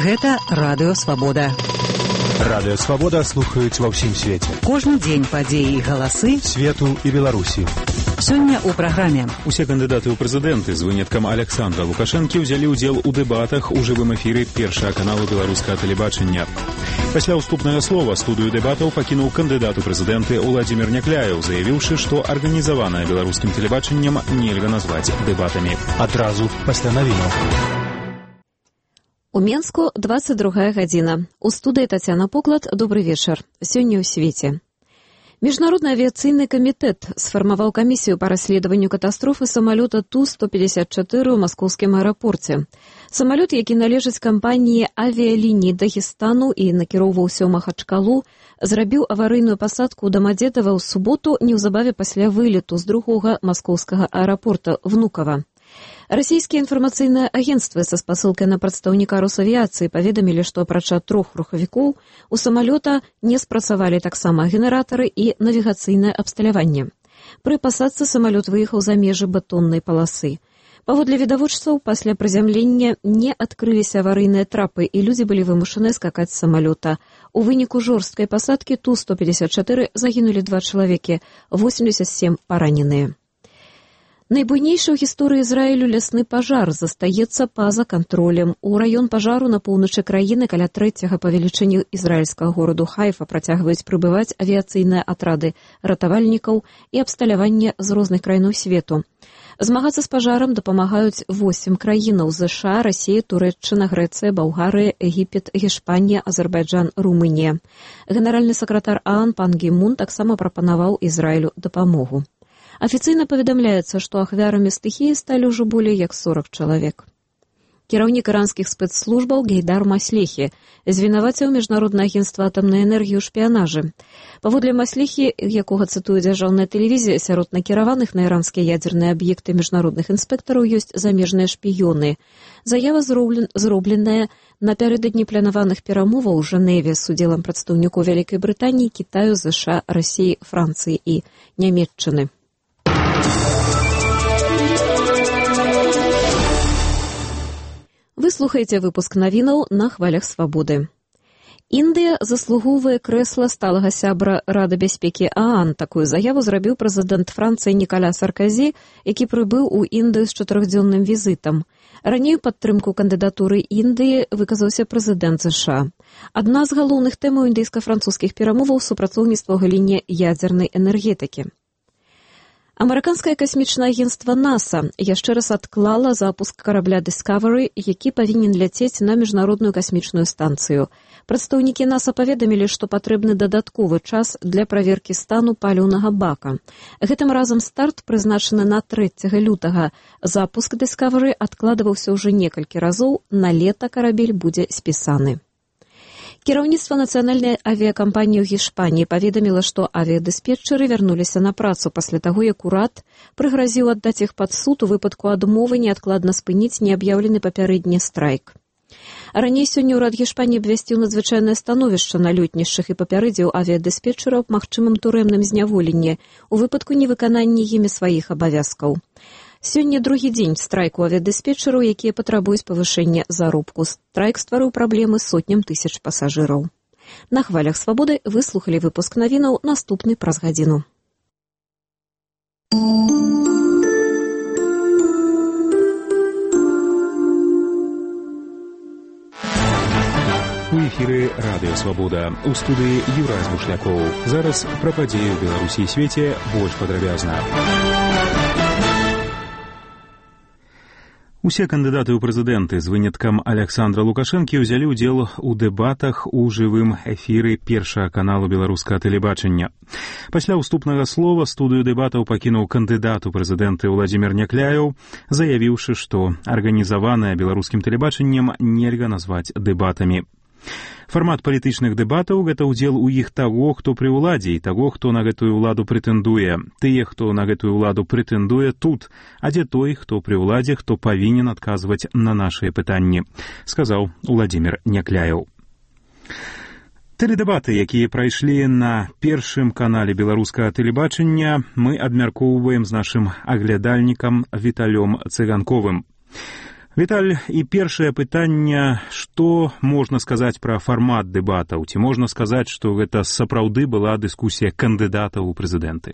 Гэта Радыё Свабода. Радыё Свабода слухаюць ва ўсім свеце. Кожны дзень падзеі і галасы свету і Беларусі. Сёння ў праграме. Усе кандыдаты ў прэзідэнты з выняткам Александра Лукашэнкі ўзялі ўдзел у дэбатах у жывым эфіры першага каналу беларускага тэлебачання. Пасля ўступнага слова студыю дэбатаў пакінуў кандыдат у прэзідэнты Уладзімір Някляеў, заявіўшы, што арганізаванае беларускім тэлебачаннем нельга назваць дэбатамі. Адразу пасля навінаў. У Менску 22 гадзіна. У студыі Тацяна Поклад. Добры вечар. Сёння ў свеце. Міжнародны авіяцыйны камітэт сфармаваў камісію па расследаванню катастрофы самалёта Ту-154 ў маскоўскім аэрапорце. Самалёт, які належыць кампаніі авіяліній Дагестану і накіроўваўся ў Махачкалу, зрабіў аварыйную пасадку ў Дамадзедава ў суботу неўзабаве пасля вылету з другога маскоўскага аэрапорта Внукава. Расійскія інфармацыйныя агенцтвы са спасылкай на прадстаўніка Росавіяцыі паведамілі, што апрача 3 рухавікоў у самалёта не спрацавалі таксама генератары і навігацыйнае абсталяванне. Пры пасадцы самалёт выехаў за межы бетоннай паласы. Паводле відавочцаў, пасля прызямлення не адкрыліся аварыйныя трапы і людзі былі вымушаны скакаць з самалёта. У выніку жорсткай пасадкі Ту-154 загінулі 2 чалавекі, 87 параненыя. Найбуйнейшы ў гісторыі Ізраілю лясны пажар застаецца па-за кантролем. У раён пажару на поўначы краіны каля 3-го па велічыні ізраільскага гораду Хайфа працягваюць прыбываць авіяцыйныя атрады ратавальнікаў і абсталяванне з розных краінаў свету. Змагацца з пажарам дапамагаюць 8 краінаў: ЗША, Расія, Турэччына, Грэцыя, Балгарыя, Егіпет, Гішпанія, Азербайджан, Румынія. Генеральны сакратар ААН пан Гі Мун таксама прапанаваў Ізраілю дапамогу. Афіцыйна паведамляецца, што ахвярамі стыхіі сталі ўжо болей як 40 чалавек. Кіраўнік іранскіх спецслужбаў Гейдар Маслехі звінаваціў Міжнароднае агенцтва атамнай энергіі ў шпіянажы. Паводле Маслехі, якога цытуе дзяржаўная тэлевізія, сярод накіраваных на іранскія ядзерныя аб'екты міжнародных інспектараў ёсць замежныя шпіёны. Заява зробленая напярэдадні планаваных перамоваў у Жэневе з удзелам прадстаўнікоў Вялікай Брытаніі, Кітаю, ЗША, Расіі, Францыі і Нямецчыны. Вы слухаеце выпуск навінаў на хвалях Свабоды. Індыя заслугоўвае крэсла сталага сябра Рады бяспекі ААН. Такую заяву зрабіў прэзідэнт Францыі Нікаля Сарказі, які прыбыў у Індыю з 4-дзённым візітам. Раней у падтрымку кандыдатуры Індыі выказаўся прэзідэнт ЗША. Адна з галоўных тэмаў індыйска-французскіх перамоваў — супрацоўніцтва ў галіне ядзернай энергетыкі. Амерыканскае касмічнае агенцтва НАСА яшчэ раз адклала запуск карабля Discovery, які павінен ляцець на міжнародную касмічную станцыю. Прадстаўнікі НАСА паведамілі, што патрэбны дадатковы час для праверкі стану паліўнага бака. Гэтым разам старт прызначаны на 3 лютага. Запуск Discovery адкладваўся ўжо некалькі разоў, на лета карабель будзе спісаны. Кіраўніцтва нацыянальнай авіякампаніі ў Гішпаніі паведаміла, што авіядыспетчары вярнуліся на працу пасля таго, як урад прыгразіў аддаць іх пад суд у выпадку адмовы неадкладна спыніць неаб'яўлены папярэдні страйк. Раней сёння ўрад Гішпаніі абвясціў надзвычайнае становішча на лётнішчах і папярэдзіў авіядыспетчараў аб магчымым турэмным зняволенні у выпадку невыканання імі сваіх абавязкаў. Сёння другі дзень страйку авіядыспетчараў, якія патрабуюць павышэння заробку. Страйк стварыў праблемы сотням тысяч пасажыраў. На хвалях Свабоды вы слухалі выпуск навінаў, наступны праз гадзіну. У эфіры Радыё Свабода. У студыі Юрай Змушлякоў. Зараз пра падзеі ў Беларусі і свеце больш падрабязна. Усе кандыдаты ў прэзідэнты з выняткам Александра Лукашэнкі ўзялі ўдзел у дэбатах у жывым эфіры першага каналу беларускага тэлебачання. Пасля ўступнага слова студыю дэбатаў пакінуў кандыдат у прэзідэнты Уладзімір Някляеў, заявіўшы, што арганізаванае беларускім тэлебачаннем нельга назваць дэбатамі. Фармат палітычных дэбатаў — гэта ўдзел у іх таго, хто пры ўладзе, і таго, хто на гэтую ўладу прэтэндуе. Тыя, хто на гэтую ўладу прэтэндуе, тут, а дзе той, хто пры ўладзе, хто павінен адказваць на нашыя пытанні, сказаў Уладзімір Някляеў. Тэледэбаты, якія прайшлі на першым канале беларускага тэлебачання, мы абмяркоўваем з нашым аглядальнікам Віталём Цыганковым. Віталь, і першае пытанне, што можна сказаць пра фармат дэбатаў? Ці можна сказаць, што гэта сапраўды была дыскусія кандыдатаў у прэзідэнты?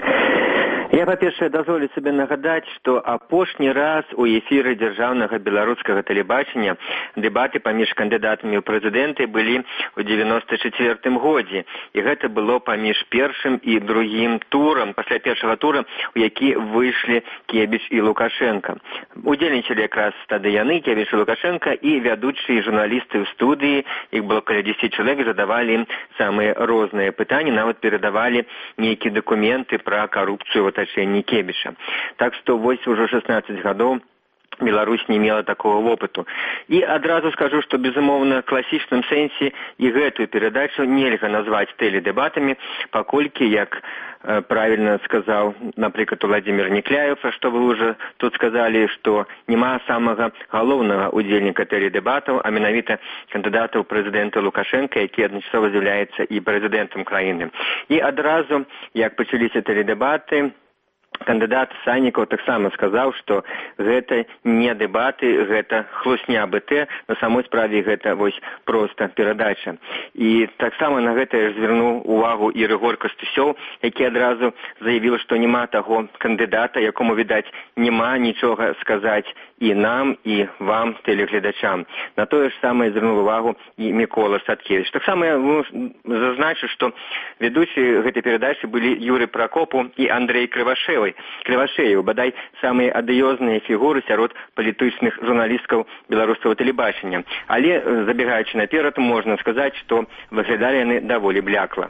Я, па-першае, дазволю сабе нагадаць, што апошні раз у эфіры дзяржаўнага беларускага тэлебачання дэбаты паміж кандыдатамі ў прэзідэнты былі ў 94-м годзе. І гэта было паміж першым і другім турам, пасля першага тура, у які выйшлі Кебіч і Лукашенко. Удзельнічалі якраз тады яны, Кебіч і Лукашенко, і вядучыя журналісты ў студыі, іх было каля 10 чалавек, задавалі ім самыя розныя пытанні, нават перадавалі нейкія дакументы пра карупцыю в атачэнні Кебіча. Так што вось ужо 16 гадоў Беларусь не мела такого опыту. І адразу скажу, што, безумоўна, в класічным сэнсе і гэтую перадачу нельга назваць тэледэбатамі, паколькі, як правильно сказаў, напрыклад, Владимир Некляев, што вы уже тут сказалі, што няма самага галоўнага удзельніка тэледэбатаў, а менавіта кандыдата ў прэзідэнта Лукашенко, які адначасова з'яўляецца і прэзідэнтам краіны. І адразу, як пачаліся тэледэбаты, кандыдат Саннікаў таксама сказаў, што гэта не дэбаты, гэта хлусня БТ, на самой справе гэта вось проста перадача. І таксама на гэта звярнуў увагу і Рыгор Кастусёў, які адразу заявіў, што няма таго кандыдата, якому, відаць, няма нічога сказаць і нам, і вам, тэлегледачам. На тое ж самае звярнуў увагу і Мікола Садкевіч. Таксама я зазначу, што ведучыя гэтай перадачы былі Юрый Пракопу і Андрей Крывашеў, бадай самыя адыёзныя фігуры сярод палітычных журналісткаў беларускага тэлебачання. Але, забегаючы наперад, можна сказаць, што выглядалі яны даволі блякла.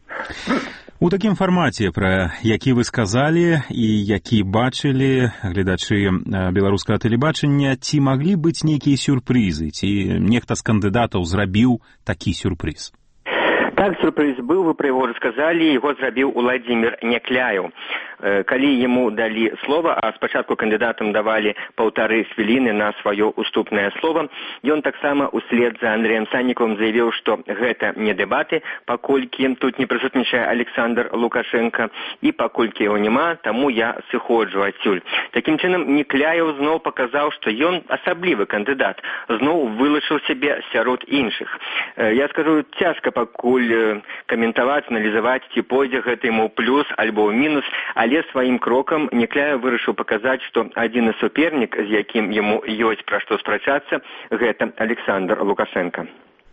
У такім фармаце, пра які вы сказалі і які бачылі гледачы беларускага тэлебачання, ці маглі быць нейкія сюрпрызы, ці нехта з кандыдатаў зрабіў такі сюрпрыз? Так, сюрпрыз быў, вы пра яго расказалі, яго зрабіў Владимир Некляев. Калі яму далі слова, а спачатку кандыдатам давалі 1,5 хвіліны на сваё уступнае слова, ён таксама услед за Андреем Саннікавым заявіў, што гэта не дэбаты, паколькі тут не прысутнічае Александр Лукашенко, і паколькі яго няма, таму я сыходжу адсюль. Такім чынам, Некляев зноў паказаў, што ён асаблівы кандыдат, зноў вылучыў сябе сярод іншых. Я скажу, цяжка пакуль каментаваць, аналізаваць, ці пойдзе гэта яму плюс альбо ў мінус, але сваім крокам Некляев вырашыў паказаць, што адзіны супернік, з якім яму ёсць пра што спрачацца, гэта Александр Лукашенко.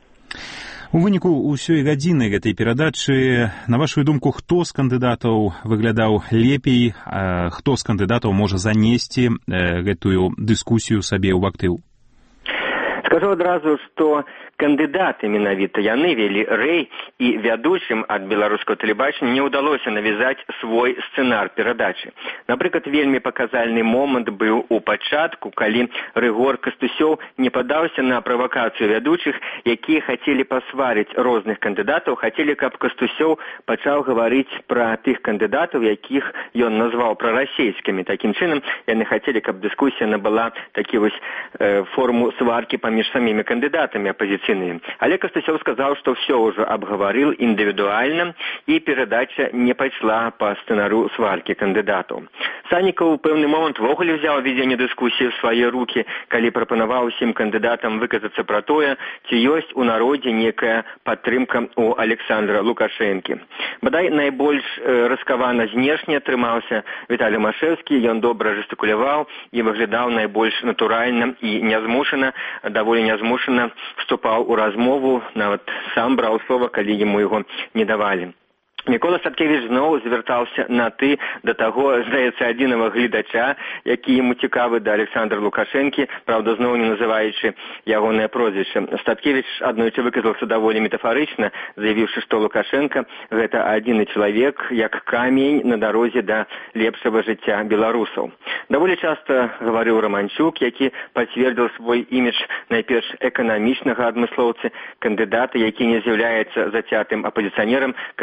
У выніку ўсёй гадзіны гэтай перадачы, на вашу думку, хто з кандыдатаў выглядаў лепей, а хто з кандыдатаў можа занесці гэтую дыскусію сабе ў актыў? Скажу адразу, што кандыдаты менавіта яны вели рэй, і вядучым ад беларускага тэлебачання не ўдалося навязаць свой сцэнар перадачы. Напрыклад, вельмі паказальны момант быў у пачатку, калі Рыгор Кастусёў не падаўся на правакацыю вядучых, якія хацелі пасварыць розных кандыдатаў, хацелі, каб Кастусёў пачаў гаварыць пра тых кандыдатаў, якіх ён назваў прарасейскімі. Такім чынам, яны хацелі, каб дыскусія набыла такі вось форму сваркі паміж самімі кандыдатамі апазіцыйнымі. Але Кастусёў сказаў, што ўсё ўжо абгаварыў індывідуальна, і перадача не пайшла па сцэнару сваркі кандыдатаў. Саннікаў у пэўны момант вогуле ўзяў вядзенне дыскусіі ў свае рукі, калі прапанаваў усім кандыдатам выказацца пра тое, ці ёсць у народзе некая падтрымка ў Александра Лукашэнкі. Бадай найбольш раскавана знешне трымаўся Віталій Машэўскі, ён добра жэстыкуляваў і выглядаў найбольш натуральна і нязмушана, даволі нязмушана вступаў у размову, нават сам браў слова, калі яму яго не давалі. Мікола Садкевіч зноў звяртаўся на «ты» да таго, здаецца, адзінага гледача, які яму цікавы, да Александра Лукашэнкі, правда, зноў не называючы ягонае прозвішча. Садкевіч аднойчы выказаўся даволі метафарычна, заявіўшы, што Лукашенко – гэта адзіны чалавек, як камень на дарозе да лепшага жыцця беларусаў. Даволі часта гаварыў Романчук, які пацвердзіў свой імідж найперш эканамічнага адмыслоўцы, кандыдата, які не з'яўляецца зацятым апазіцыянерам, кандыдата,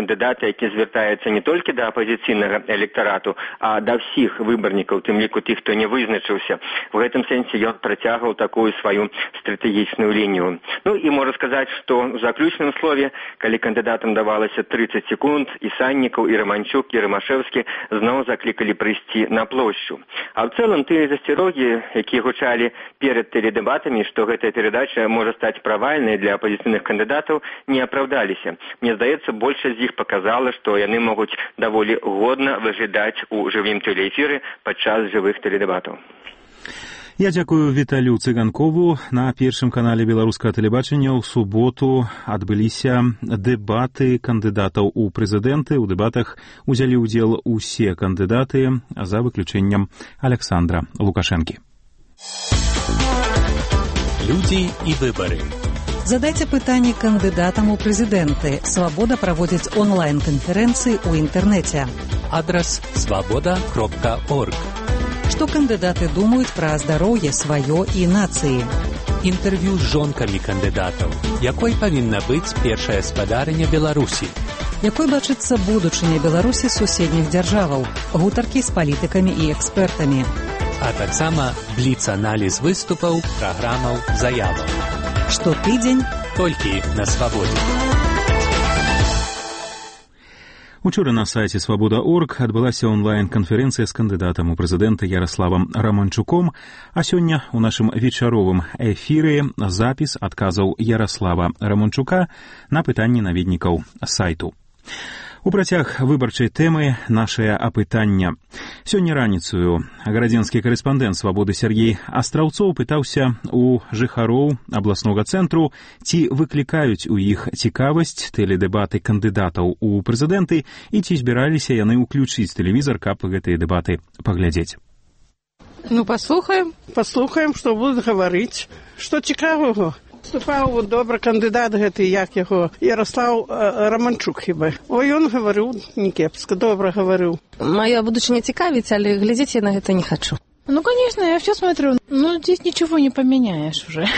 які звяртаецца не толькі да апазіцыйнага электарату, а да ўсіх выбарнікаў, тым ліку тых, хто не вызначыўся. В гэтым сэнсе ён працягваў такую сваю стратэгічную лінію. Ну і можна сказаць, што ў заключным слове, калі кандыдатам давалася 30 секунд, і Саннікаў, і Романчук, і Ромашэўскі зноў заклікалі прыйсці на плошчу. А ў цэлым тыя засцерогі, якія гучалі перад тэледэбатамі, што гэтая перадача можа стаць правальнай для апозіцыйных кандыдатаў, не апраўдаліся. Мне здаецца, большасць з іх показала, што яны могуць даволі годна выглядаць у жывым тэлеэфіры падчас жывых тэледэбатаў. Я дзякую Віталю Цыганкову. На першым канале беларускага тэлебачання ў суботу адбыліся дэбаты кандыдатаў у прэзідэнты. У дэбатах узялі ўдзел усе кандыдаты, за выключэннем Александра Лукашэнкі. Людзі і выбары. Задайте пытанні кандыдатам у прэзідэнты. Свабода праводзіць онлайн-канферэнцыі ў інтэрнэце. Адрас svoboda.org. Што кандыдаты думаюць пра здароўе сваё і нацыі. Інтэрв'ю з жонкамі кандыдатаў. Якой павінна быць першая спадарыня Беларусі? Якой бачыцца будучыня Беларусі з суседніх дзяржаваў. Гутаркі з палітыкамі і экспертамі. А таксама бліц-аналіз выступаў, праграмаў, заяваў. Штотыдзень толькі на Свабодзе. Учора на сайце «Свобода.орг» адбылася онлайн-канферэнцыя з кандыдатам у прэзідэнты Яраславам Романчуком, а сёння ў нашым вечаровым эфіры запіс адказаў Яраслава Романчука на пытанні наведнікаў сайту. У працяг выбарчай тэмы нашае апытання. Сёння раніцаю гарадзенскі карэспандэнт «Свабоды» Сергей Астраўцоў пытаўся у жыхароў абласнога цэнтру, ці выклікаюць у іх цікавасць тэледэбаты кандыдатаў у прэзідэнты і ці збіраліся яны ўключыць тэлевізор, каб гэтыя дэбаты паглядзець. Ну, послухаем, што будуць гаварыць, што цікавага. Выступаў добры кандыдат гэты, як яго, Ярослав Романчук хіба. Ой, ён гаварыў некепска, добра гаварыў. Моя будучыня цікавіць, але глядзець я на гэта не хочу. Ну, конечно, я все смотрю. Ну, здесь ничего не поменяешь уже.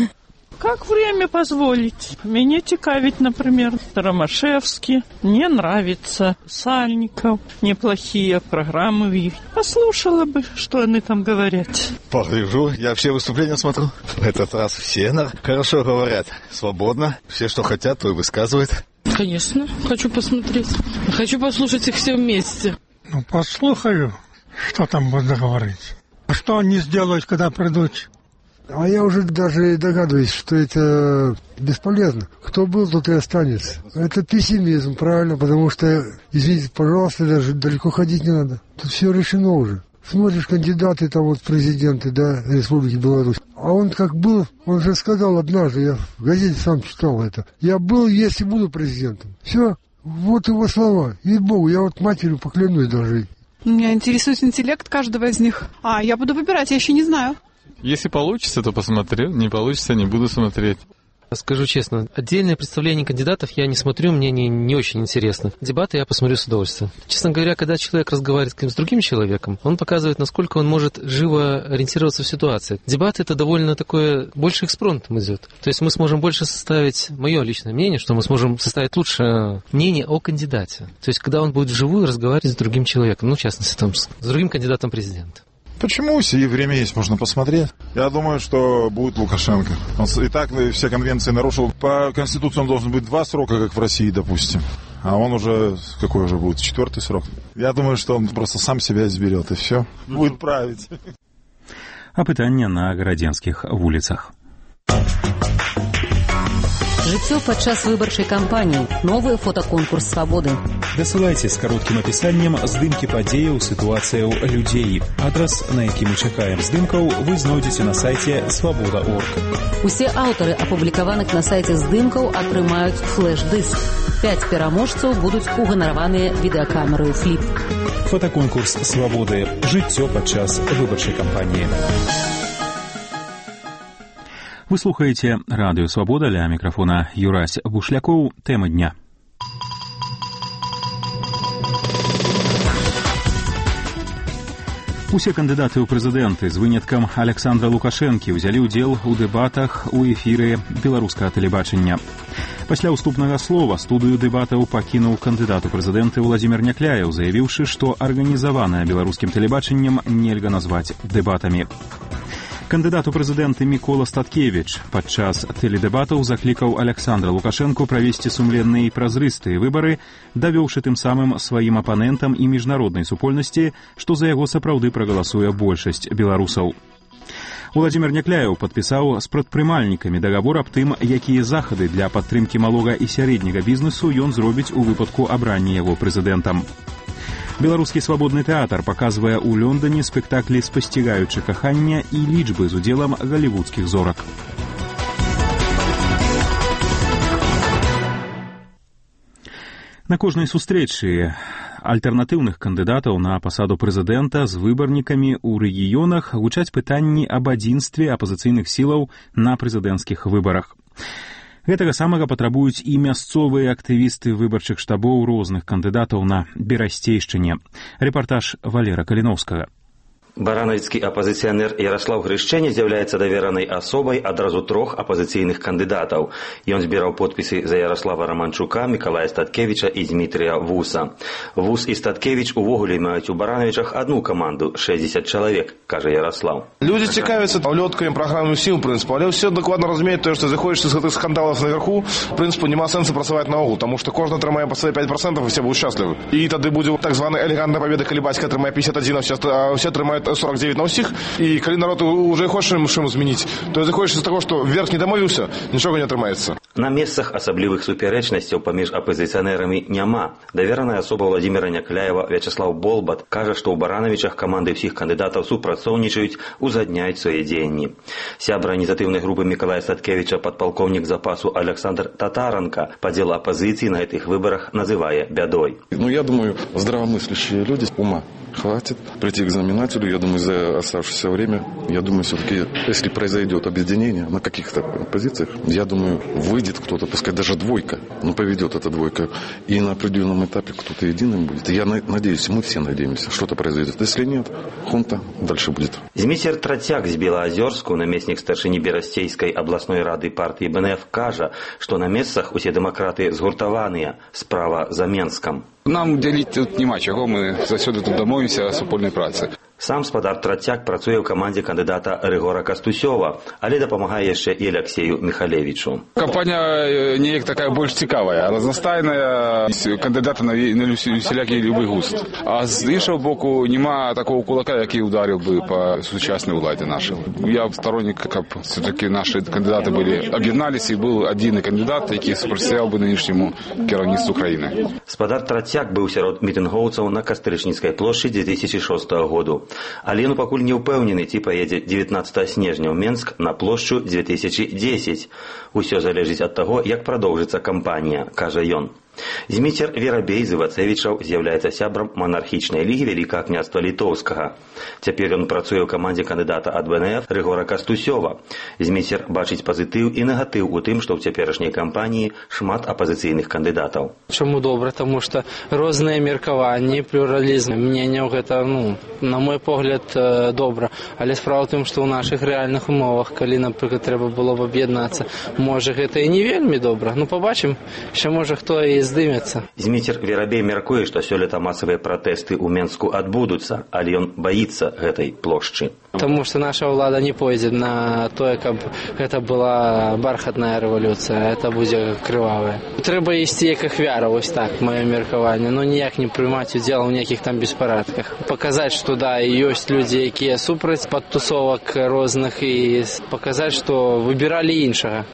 Как время позволить? Меня цікавить, например, Ромашевский. Мне нравится Сальников. Неплохие программы в их. Послушала бы, что они там говорят. Погляжу, я все выступления смотрю. В этот раз все хорошо говорят. Свободно. Все, что хотят, то и высказывают. Конечно, хочу посмотреть. Хочу послушать их все вместе. Ну, послухаю, что там можно говорить. А что они сделают, когда придут? А я уже даже догадываюсь, что это бесполезно. Кто был, тот и останется. Это пессимизм, правильно, потому что, извините, пожалуйста, даже далеко ходить не надо. Тут все решено уже. Смотришь, кандидаты там вот президенты, да, Республики Беларусь. А он как был, он же сказал однажды, я в газете сам читал это. Я был, есть и буду президентом. Все, вот его слова. Ей-богу, я вот матерью поклянусь даже. Меня интересует интеллект каждого из них. Я буду выбирать, я еще не знаю. Если получится, то посмотрю. Не получится, не буду смотреть. Скажу честно, отдельное представление кандидатов я не смотрю, мне не очень интересно. Дебаты я посмотрю с удовольствием. Честно говоря, когда человек разговаривает с другим человеком, он показывает, насколько он может живо ориентироваться в ситуации. Дебаты — это довольно такое, больше экспромтом идет. То есть мы сможем больше составить, мое личное мнение, что мы сможем составить лучше мнение о кандидате. То есть когда он будет вживую разговаривать с другим человеком, ну, в частности, там, с другим кандидатом президента. Почему? И время есть, можно посмотреть. Я думаю, что будет Лукашенко. Он и так все конвенции нарушил. По Конституции он должен быть 2 срока, как в России, допустим. А он уже, какой уже будет, 4-й срок. Я думаю, что он просто сам себя изберет, и все. Будет править. Апытанне на гарадзенскіх вуліцах. Жыццё падчас выбарчай кампаніі. Новы фотаконкурс «Свабоды». Дасылайце з кароткім апісаннем здымкі падзеяў, сітуацыяў, людзей. Адрас, на які мы чакаем здымкаў, вы знойдзеце на сайце «Свобода.орг». Усе аўтары апублікаваных на сайце здымкаў атрымаюць флэш-дыск. 5 пераможцаў будуць уганараваныя відэакамераю «Фліп». Фотаконкурс «Свободы». Жыццё падчас выбарчай кампаніі. Вы слухаеце радыё «Свабода», ля мікрафона Юрась Бушлякоў. Тэма дня. Усе кандыдаты ў прэзідэнты з выняткам Александра Лукашэнкі ўзялі ўдзел у дэбатах у эфіры беларускага тэлебачання. Пасля ўступнага слова студыю дэбатаў пакінуў кандыдат у прэзідэнты Владзімір Някляеў, заявіўшы, што арганізаванае беларускім тэлебачаннем нельга назваць дэбатамі. Кандыдат у прэзідэнты Мікола Статкевіч падчас тэледэбатаў заклікаў Александра Лукашэнку правесці сумленныя і празрыстыя выбары, давёўшы тым самым сваім апанентам і міжнароднай супольнасці, што за яго сапраўды прагаласуе большасць беларусаў. Владзімір Някляеў падпісаў з прадпрымальнікамі дагавор аб тым, якія захады для падтрымкі малога і сярэдняга бізнесу ён зробіць у выпадку абрання яго прэзідэнтам. Беларускі свабодны тэатр паказвае ў Лондоне спектаклі «Спасцігаючы кахання» і лічбы з удзелам галівудскіх зорак. На кожнай сустрэчы альтэрнатыўных кандыдатаў на пасаду прэзідэнта з выбарнікамі ў рэгіёнах гучаць пытанні аб адзінстве апазіцыйных сілаў на прэзідэнцкіх выбарах. Гэтага самага патрабуюць і мясцовыя актывісты выбарчых штабоў розных кандыдатаў на Берасцейшчыне. Рэпартаж Валера Каліноўскага. Баранавіцкі апазіцыянер Яраслаў Грышчэне з'яўляецца даверанай асобай адразу 3 апазіцыйных кандыдатаў. Ён збіраў подпісы за Яраслава Раманчука, Мікалая Статкевіча і Змітрыя Вуса. Вус і Статкевіч увогуле маюць у Баранавічах одну каманду – 60 чалавек, кажа Яраслаў. Люди цікавяцца ўлёткамі праграмным сіл, прынцыпу, але ўсе дакладна разумеюць тое, што заходзіш з гэтых скандалаў наверху, прынцыпу, няма сэнсу працаваць наогул, таму што кожны атрымае па свае 5% і все будуць шчаслівы. І тады будзе так званы элегантная пабеда, калі бацька атрымае 51, а ўсе атрымаюць 49 на ўсіх, і калі народ уже хоча чым змяніць, то заходзіш з таго, што верх не дамовіўся, нічога не атрымаецца. На месцах асаблівых супярэчнасцяў паміж апазіцыянерамі няма. Давераная асоба Владзіміра Някляева Вячеслаў Болбат кажа, што ў Баранавічах каманды ўсіх кандыдатаў супрацоўнічаюць, узадняюць свае дзеянні. Сябра ініцыятыўнай групы Мікалая Статкевіча, падпалкоўнік запасу Александр Татаранка, падзел апазіцыі на гэтых выбарах называе бядой. Я думаю, здравомыслящие люди ума хватит прийти к знаменателю. Я думаю, за оставшееся время, все-таки, если произойдет объединение на каких-то позициях, я думаю, выйдет кто-то, пускай даже двойка, но поведет эта двойка, и на определенном этапе кто-то единым будет. Я надеюсь, мы все надеемся, что-то произойдет. Если нет, хунта дальше будет. Зміцер Трацяк з Белаазёрску, намеснік старшыні Берасцейскай абласной рады партыі БНФ, кажа, што на месцах усе дэмакраты згуртаваныя, справа за Менскам. Нам дзяліць тут няма чаго, мы заўсёды тут дамовімся о супольнай працы. Сам спадар Трацяк працуе ў камандзе кандыдата Рыгора Кастусёва, але дапамагае яшчэ і Алексею Михалевічу. Кампанія неяк такая больш цікавая, разнастайная, кандыдата на усялякі любы густ. А з іншого боку, нема такого кулака, який ударил бы по сучаснай уладе нашей. Я сторонник, каб все-таки наши кандидаты были об'єднались, и был один кандидат, який супрацьстаяў бы нынешнему кіраўніцтву краіны. Спадар Трацяк быў сярод мітынгоўцаў на Кастрычніцкай плошчы 2006 году. Але ён пакуль не ўпэўнены, ці паедзе 19 снежня ў Менск на плошчу 2010. Усё залежыць ад таго, як прадоўжыцца кампанія, кажа ён. Зміцер Верабей з Івацевічаў з'яўляецца сябрам манархічнай лігі Вялікага княства Літоўскага. Цяпер ён працуе ў камандзе кандыдата ад БНФ Рыгора Кастусёва. Зміцер бачыць пазітыў і негатыў у тым, што ў цяперашняй кампаніі шмат апазіцыйных кандыдатаў. Чаму добра? Таму што розныя меркаванні, плюралізм мненняў гэта, на мой погляд, добра. Але справа ў тым, што ў нашых рэальных умовах, калі, напрыклад, трэба было б аб'яднацца, можа гэта і не вельмі добра. Пабачым, що можа хто і здымецца. Зміцер Верабей мяркуе, што сёлета масавыя пратэсты ў Менску адбудуцца, але ён баіцца гэтай плошчы. Таму што наша ўлада не пойдзе на тое, каб гэта была бархатная рэвалюцыя, гэта будзе крывавая. Трэба ісці як ахвяра, вось так, маё меркаванне, ніяк не прымаць удзел у нейкіх там беспарадках. Паказаць, што ёсць людзі, якія супраць падтусовак розных, і паказаць, што выбіралі іншага.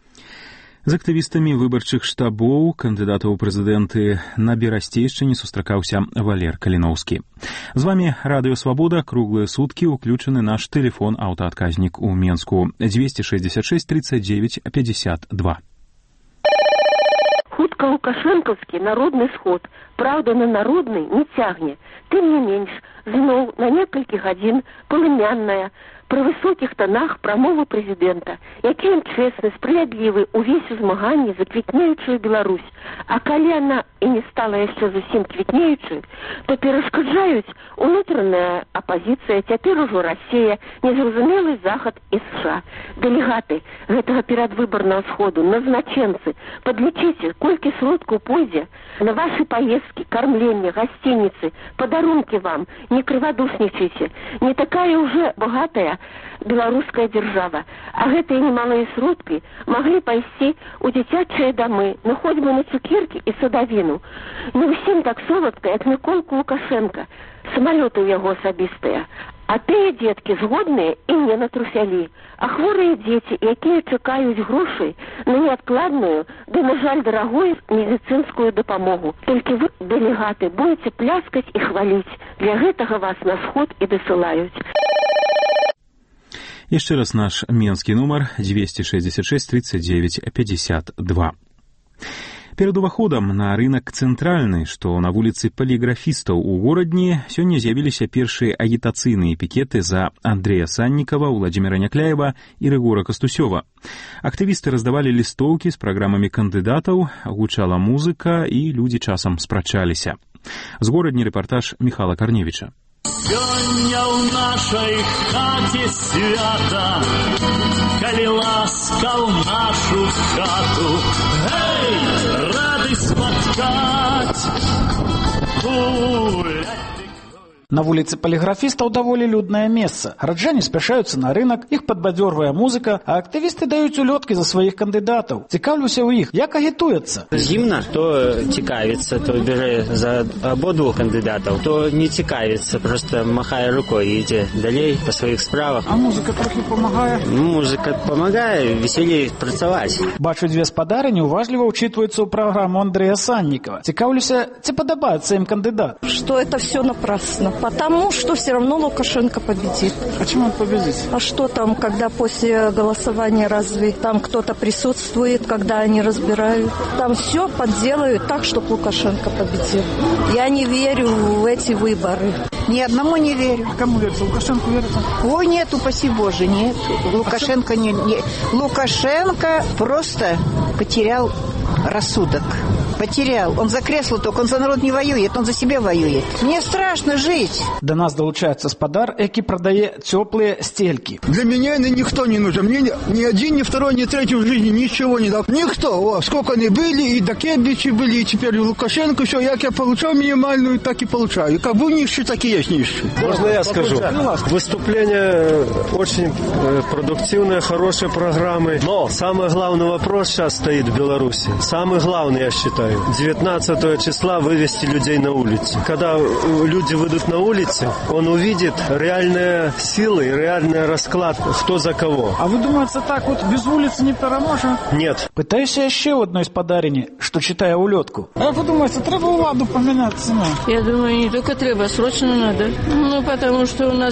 З актывістамі выбарчых штабоў кандыдатаў у прэзідэнты на Берасцейшчыне сустракаўся Валер Каліноўскі. З вамі Радыё Свабода, круглыя суткі, уключаны наш тэлефон-аўтаадказнік у Менску 266 39 52. Хутка лукашэнкаўскі народны сход, праўда, на народны не цягне. Тым не менш, зноў на некалькі гадзін палымянная пры высокіх танах прамовы прэзідэнта, які ён чэсны, справядлівы, увесь у змаганні за квітнеючую Беларусь. А калі яна і не стала яшчэ зусім квітнеючай, то перашкаджаюць унутраная апазіцыя, цяпер ужо Расія, незразумелы Захад і США. Дэлегаты гэтага перадвыбарнага сходу, назначэнцы, падлічыце, колькі сродкаў пойдзе на вашы паездкі, кармленне, гасцініцы, падарункі вам, не крывадушнічайце. Не такая уже богатая беларуская держава. А гэтыя немалыя сродкі маглі пайсці ў дзіцячыя дамы, ну хоць бы на цукеркі і садавіну. Не ўсім так соладка, як Міколку Лукашенка, самалёты яго асабістыя. А тыя дзеткі згодныя і не на труфялі. А хворыя дзеці, якія чакаюць грошай на неадкладную, ды, на жаль, дарагую медыцынскую дапамогу. Толькі вы, дэлегаты, будете пляскаць і хваліць. Для гэтага вас на сход і дасылаюць. Яшчэ раз наш менскі нумар 266 39 52. Перад уваходам на рынок цэнтральны, што на вуліцы паліграфістаў у горадні, сёння з'явіліся першыя агітацыйныя пікеты за Андрэя Саннікава, Владзіміра Някляева і Рыгора Кастусёва. Актывісты раздавалі лістоўкі з праграмамі кандыдатаў, гучала музыка і людзі часам спрачаліся. З горадні рэпартаж Міхала Карневіча. Сёння ў нашай хаце свята, калі ласка ў нашу хату, гэй, рады спаткаць, гуляць. На вуліцы паліграфістаў даволі люднае месца. Гараджане спяшаюцца на рынок, іх падбадзёрвае музыка, а актывісты даюць улёткі за сваіх кандыдатаў. Цікаўлюся ў іх, як агітуецца. Зімна, то цікавіцца, то бярэ за абодвух кандыдатаў, то не цікавіцца, просто махае рукой і ідзе далей па сваіх справах. А музыка трохі памагае? Музыка памагае, весялей працаваць. Бачу, дзве спадарыні уважліва ўчитваюцца ў праграму Андрэя Саннікава. Цікаўлюся, ці падабаецца ім кандыдат? Что это все напрасно. Потому что все равно Лукашенко победит. Почему он победит? А что там, когда после голосования разве там кто-то присутствует, когда они разбирают? Там все подделают так, чтобы Лукашенко победил. Я не верю в эти выборы. Ни одному не верю. Кому верится? Лукашенко верится? Ой, нет, упаси Боже, нет. Лукашенко не... Лукашенко просто потерял рассудок. Потерял. Он за кресло только, он за народ не воюет, он за себя воюет. Мне страшно жить. До нас долучается спадар, які продає теплые стельки. Для меня никто не нужен. Мне ни один, ни второй, ни третий в жизни ничего не дал. Никто. О, сколько они были, и Дакевичи были, и теперь Лукашенко. Все, як я получал минимальную, так и получаю. Как был нищий, так и есть нищий. Можно я скажу? Выступление очень продуктивное, хорошие программы. Но самый главный вопрос сейчас стоит в Беларуси. Самый главный, я считаю. 19 числа вывести людей на улицу. Когда люди выйдут на улицу, он увидит реальные силы, реальный расклад, кто за кого. А вы думаете, так вот без улицы не переможем? Нет. Пытаюсь еще у одной спадарыни, что читая улетку. А вы думаете, треба владу поменять цену? Я думаю, не только треба, срочно надо. Ну, потому что у нас,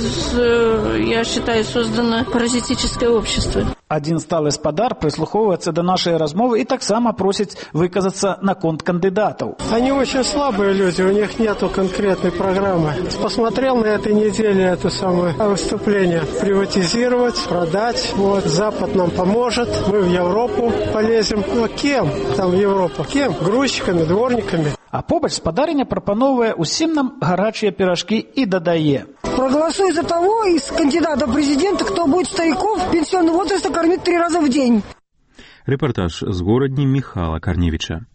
я считаю, создано паразитическое общество. Один сталый спадар прислуховывается до нашей размовы и так само просит выказаться на конт кандидатов. Они очень слабые люди, у них нету конкретной программы. Посмотрел на этой неделе это самое выступление. Приватизировать, продать. Вот, Запад нам поможет, мы в Европу полезем. Но кем там в Европу? Кем? Грузчиками, дворниками. А побач спадарыня прапановвае усім нам гарачыя пирожки и додае. Проголосуй за того из кандидата в президента, кто будет стариков пенсионного возраста кормить 3 раза в день. Репортаж з горадні Міхала Карневіча.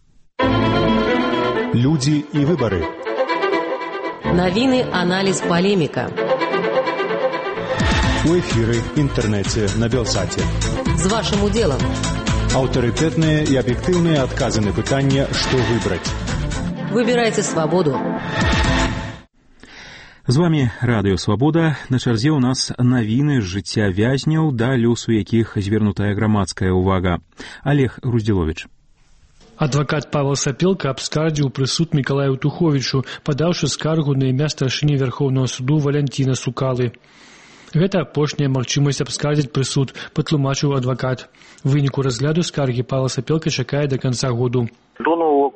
Люди и выборы. Новины, анализ, полемика. У эфиры, интернете, на Белсате. С вашим уделом. Авторитетные и объективные отказы на пытание, что выбрать. Выбирайте свободу. З вами Радыё Свабода. На чарзе ў нас навіны з жыцця вязняў, да лёсу якіх звернутая грамадская ўвага. Олег Груздзіловіч. Адвакат Павел Сапелка абскардзіў прысуд Мікалаю Туховічу, падаўшы скаргу на імя старшыні Верховнага суду Валянціна Сукалы. Гэта апошняя магчымасць абскардзіць прысуд, патлумачыў адвакат. В выніку разгляду скаргі Павел Сапелка чакае до конца году. До Нового года.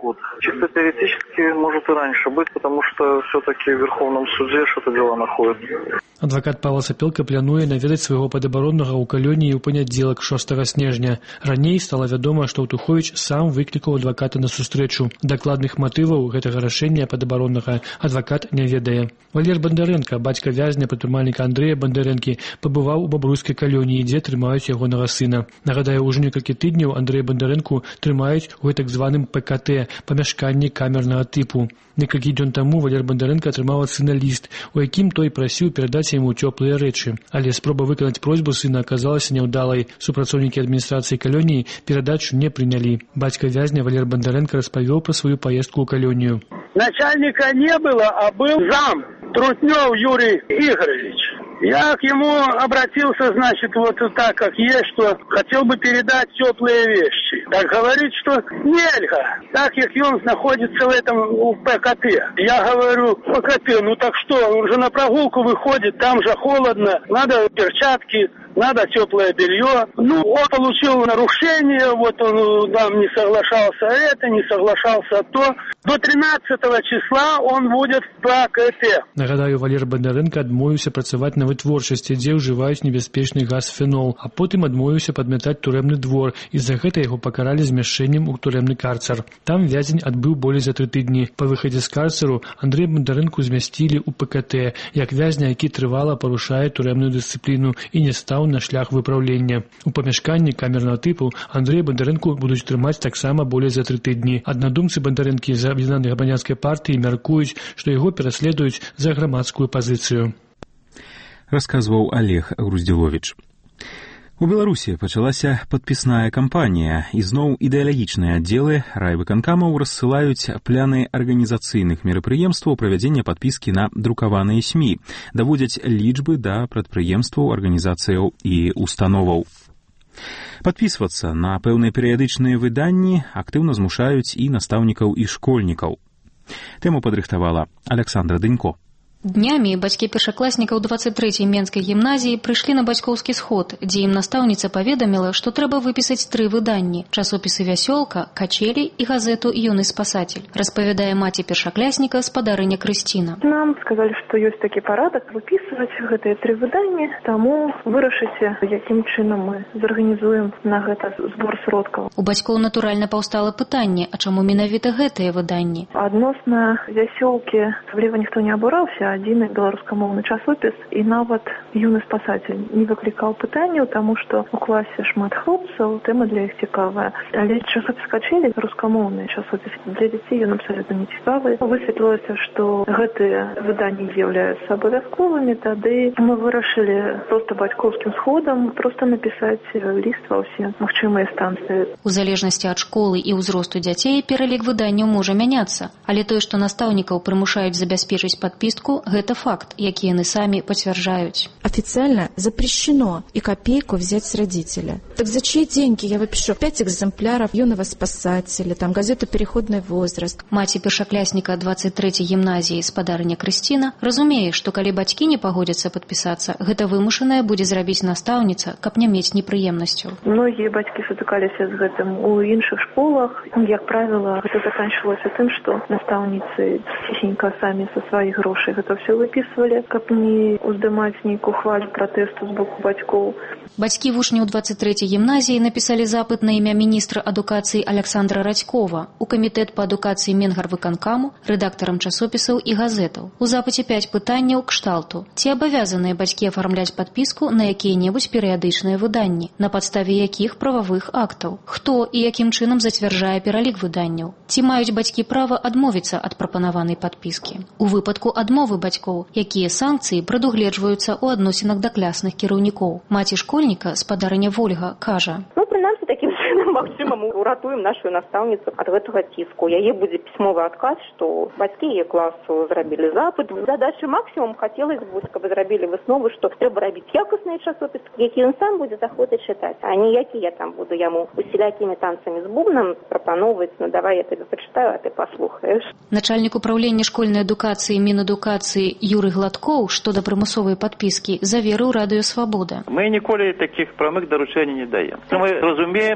Чисто теоретически может и раньше быть, потому что все-таки в Верховном суде что-то дело находится. Адвакат Павла Сапелка плануе наведаць свайго падабароннага ў калоніі ў панядзелак 6 снежня. Раней стала вядома, што Аўтуховіч сам выклікаў адваката на сустрэчу. Дакладных матываў гэтага рашэння падабароннага адвакат не ведае. Валер Бондаренко, бацька вязня прадпрымальніка Андрэя Бондарэнкі, пабываў у бабруйскай калоніі, дзе трымаюць ягонага сына. Нагадаю, ўжо некалькі тыдняў Андрэя Бондарэнку трымаюць у так званым ПКТ, памяшканні камернага тыпу. Некалькі дзён таму Валер Бондаренко атрымаў ад сына ліст, у якім той прасіў перадаць яму цёплыя рэчы. Але спроба выканаць просьбу сына аказалася няўдалай. Супрацоўнікі адміністрацыі калоніі перадачу не прынялі. Бацька вязня Валер Бондаренко распавёў пра сваю паездку ў калонію. Начальника не было, а был зам Трутнёв Юрий Игоревич. Я к ему обратился, значит, вот так, как есть, что хотел бы передать теплые вещи. Так говорит, что нельзя, так как он находится в этом ПКТ. Я говорю, ПКТ, ну так что, он же на прогулку выходит, там же холодно, надо перчатки, надо теплое белье. Ну, он получил нарушение, вот он там не соглашался это, не соглашался то. До 13 числа он будет в ПКТ. Нагадаю, Валер Бондаренко адмовіўся працаваць на вытворчасці, дзе ўжываюць небяспечны газ фенол, а потым адмовіўся падмятаць турэмны двор, і за гэта яго пакаралі змяшчэннем у турэмны карцар. Там вязень адбыў болей за 3 тыдні. Па выхадзе з карцару Андрэя Бондарэнку змясцілі ў ПКТ, як вязня, які трывала парушае турэмную дысцыпліну і не стаў на шлях выпраўлення. У памяшканні камернага тыпу Андрэя Бондарэнку будуць трымаць таксама болей за 3 тыдні. Аднадумцы Бондарэнкі з аб'яднанай грамадзянскай партыі мяркуюць, што яго пераследуюць за грамадскую пазіцыю. Расказваў Олег Груздзіловіч. У Беларусі пачалася падпісная кампанія, і зноў ідэалагічныя аддзелы райвыканкамаў рассылаюць пляны арганізацыйных мерапрыемстваў правядзення падпіскі на друкаваныя СМІ, даводзяць лічбы да прадпрыемстваў, арганізацыяў і установаў. Падпісвацца на пэўныя перыядычныя выданні актыўна змушаюць і настаўнікаў, і школьнікаў. Тэму падрыхтавала Александра Дынько. Днямі бацькі першакласнікаў 23-й Менскай гімназіі прыйшлі на бацькоўскі сход, дзе ім настаўніца паведаміла, што трэба выпісаць 3 выданні – часопісы «Вясёлка», «Качелі» і газету «Юны спасатель», распавядае маці першаклясніка спадарыня Крысціна. Нам сказалі, што ёсць такі парадак выпісваць гэтыя 3 выданні, таму вырашыце, якім чынам мы зарганізуем на гэта збор сродкаў. У бацькоў натуральна паўстала пытанне, а чаму менавіта гэтыя выданні? Адносна «Вясёлкі» асабліва ніхто не абураўся, адзіны беларускамоўны часопіс, і нават «Юны спасатель» не выклікаў пытанняў, таму што ў класе шмат хлопцаў, тэма для іх цікавая. Але часопіс «Качелі», рускамоўны часопіс, для дзяцей ён абсалютна не цікавы. Высветлілася, што гэтыя выданні з'яўляюцца абавязковымі, тады мы вырашылі проста бацькоўскім сходам проста напісаць ліст ва ўсе магчымыя станцыі. У залежнасці ад школы і ўзросту дзяцей пералік выданняў можа мяняцца, але тое, што настаўнікаў прымушаюць забяспечыць падпіску, гэта факт, які яны самі подтверждают. Официально запрещено и копейку взять с родителя. Так за чьи деньги я выпишу 5 экземпляров «Юного спасателя», там газету «Переходный возраст». Маці першаклясніка 23-й гімназіі спадарыня Крысціна разумее, што калі бацькі не пагодзяцца падпісацца, гэта вымушаная будзе зрабіць настаўніца, каб не мець непрыемнасцяў. Многія бацькі сутыкаліся з гэтым у іншых школах. Як правіла, гэта заканчивалася тым, што настаўніцы ціхенька самі са сваіх грошай гэта все выписывали, каб не уздымаць нейкую хвалю пратэсту з боку бацькоў. Бацькі вучняў 23-й гімназіі напісалі запыт на імя міністра адукацыі Александра Радзькова у камітэт па адукацыі Менгарвыканкаму, рэдактарам часопісаў і газетаў. У запыце 5 пытанняў кшталту. Ці абавязаныя бацькі афармляць падпіску на якія-небудзь перыядычныя выданні, на падставе якіх прававых актаў? Хто і якім чынам зацвярджае пералік выданняў? Ці маюць бацькі права адмовіцца ад прапанаванай падпіскі? У выпадку адмовы бацькоў, якія санкцыі прадугледжваюцца ў адносінах да класных кіраўнікоў. Маці школьніка, спадарыня Вольга, кажа: прынамсі, такім чынам, магчыма, мы уратуем нашу настаўніцу ад гэтага ціску. Яе будзе пісьмовы адказ, што бацькі яе класу зрабілі запыт. Задачы максімум хацелася б, каб зрабілі высновы, што трэба рабіць якасныя часопісы, які ён сам будзе захвоціць чытаць, а не які я там буду яму усялякімі танцамі з бубнам прапановваць: ну давай я тебе пачытаю, а ты паслухаеш. Начальнік управлення школьнай адукацыі Мінадукацыі Юрый Гладкоў, што да прымусовай падпіскі, заверыў радыё «Свабода». Мы ніколі такіх прамых даручэнняў не даем. Мы разумеем, што нас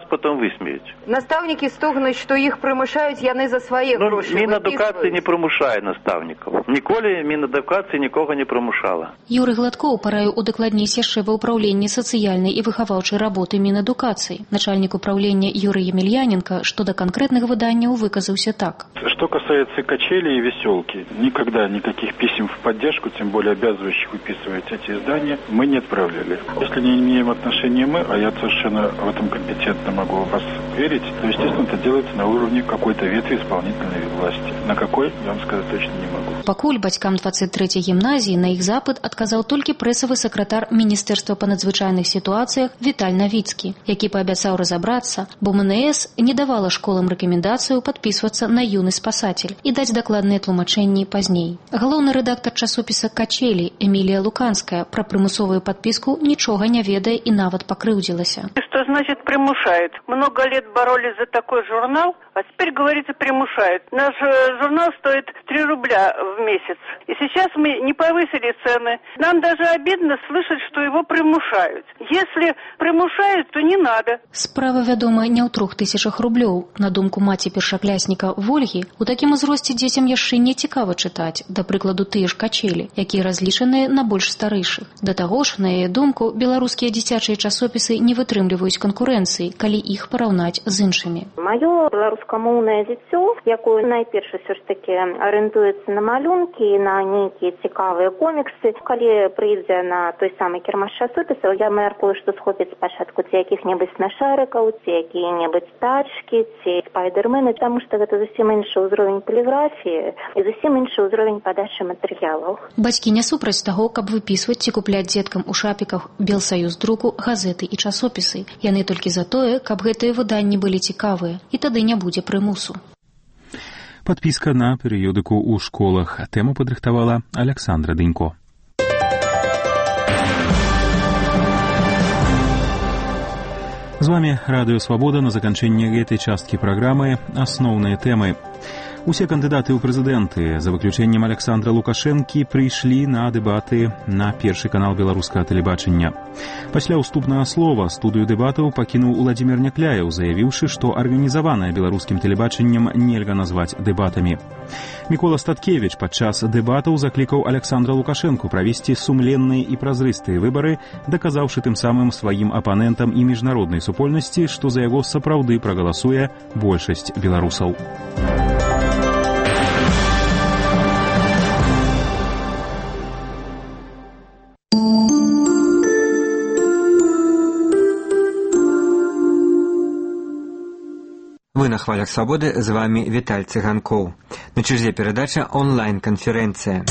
потом высмеють. Настаўнікі стогнуць, што іх прымушаюць яны за свае грошы. Мінадукацыя не прымушае настаўнікаў. Ніколі мінадукацыя нікога не прымушала. Юрый Гладкоў параіў удакладніць яшчэ ва ўпраўленні сацыяльнай і выхаваўчай работы Мінадукацыі. Начальнік управления Юрий Емельяненко, что до конкретных выданий выказался так. Что касается качели и веселки, никогда никаких писем в поддержку, тем более обязывающих выписывать эти издания, мы не отправляли. Если не имеем отношения мы, а я совершенно в этом компетентно могу вас верить, то, естественно, это делается на уровне какой-то ветви исполнительной власти. На какой, я вам сказать точно не могу. Пакуль бацькам 23-й гімназіі на іх запыт адказаў толькі прэсавы сакратар Міністэрства па надзвычайных сітуацыях Віталь Навіцкі, які паабяцаў разабрацца, бо МНС не давала школам рэкамендацыю падпісвацца на юны спасатель і даць дакладныя тлумачэнні пазней. Галоўны рэдактар часопіса «Качелі» Эмілія Луканская пра прымусовую падпіску нічога не ведае і нават пакрыўдзілася. Что значит примушает? Много лет боролись за такой журнал, а теперь, говорится, примушает. Наш журнал стоит 3 рубля в месяц. И сейчас мы не повысили цены. Нам даже обидно слышать, что его примушают. Если примушают, то не надо. Справа, вядома, не ў 3000 рублёў. На думку маці першаклясніка Вольгі, у такім узросце дзецям яшчэ не цікава чытаць, да прыкладу тыя ж «Качелі», якія разлічаныя на больш старэйшых. Да таго ж, на яе думку, беларускія дзіцячыя часопісы не вытрымліваюць канкурэнцыі, калі іх параўнаць з іншымі. Маё беларускамоўнае дзіцё, якое найперш все ж таки арыентуецца на малюнкі і на нейкія цікавыя коміксы, калі прыйдзе на той самы кірмаш часопісаў, я мяркую, што схопіць спачатку ці якіх-небудзь смяшарыкаў, ці якія-небудзь тачкі, ці спайдермены, таму што гэта зусім іншы ўзровень паліграфіі і зусім іншы ўзровень падачы матэрыялаў. Бацькі не супраць таго, каб выпісваць ці купляць дзеткам у шапіках Белсаюз друку газеты і часопісы. Яны толькі за тое, каб гэтыя выданні былі цікавыя, і тады не будзе прымусу. Подписка на перыёдыку ў школах. Тэму падрыхтавала Александра Дынько. З вами Радыё Свабода. На заканчэнне гэтай часткі праграмы асноўныя тэмы. Усе кандыдаты ў прэзідэнты, за выключэннем Александра Лукашэнкі, прыйшлі на дэбаты на першы канал беларускага тэлебачання. Пасля ўступнага слова студыю дэбатаў пакінуў Уладзімір Някляеў, заявіўшы, што арганізаванае беларускім тэлебачаннем нельга назваць дэбатамі. Мікола Статкевіч падчас дэбатаў заклікаў Александра Лукашэнку правесці сумленныя і празрыстыя выбары, даказаўшы тым самым сваім апанентам і міжнароднай супольнасці, што за яго сапраўды прагаласуе большасць беларусаў. Вы на хвалях свободы, з вами Віталь Цыганкоў. На чарзе перадача онлайн-канферэнцыя.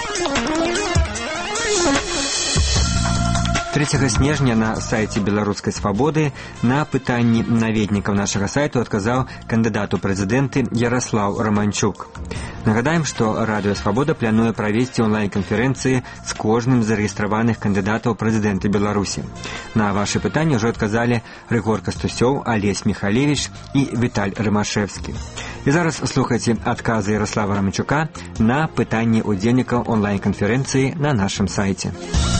3 снежня на сайце Беларускай свабоды на пытанні наведнікаў нашага сайту адказаў кандыдат у прэзідэнты Яраслаў Раманчук. Нагадаем, што Радыё Свабода плануе правесці онлайн-канферэнцыі з кожным з зарэгістраваных кандыдатаў прэзідэнта Беларусі. На вашы пытанні ўжо адказалі Рыгор Кастусёў, Алесь Михалевич і Віталь Рымашэвскі. І зараз слухайце адказы Яраслава Раманчука на пытанні удзельнікаў онлайн-канферэнцыі на нашым сайце.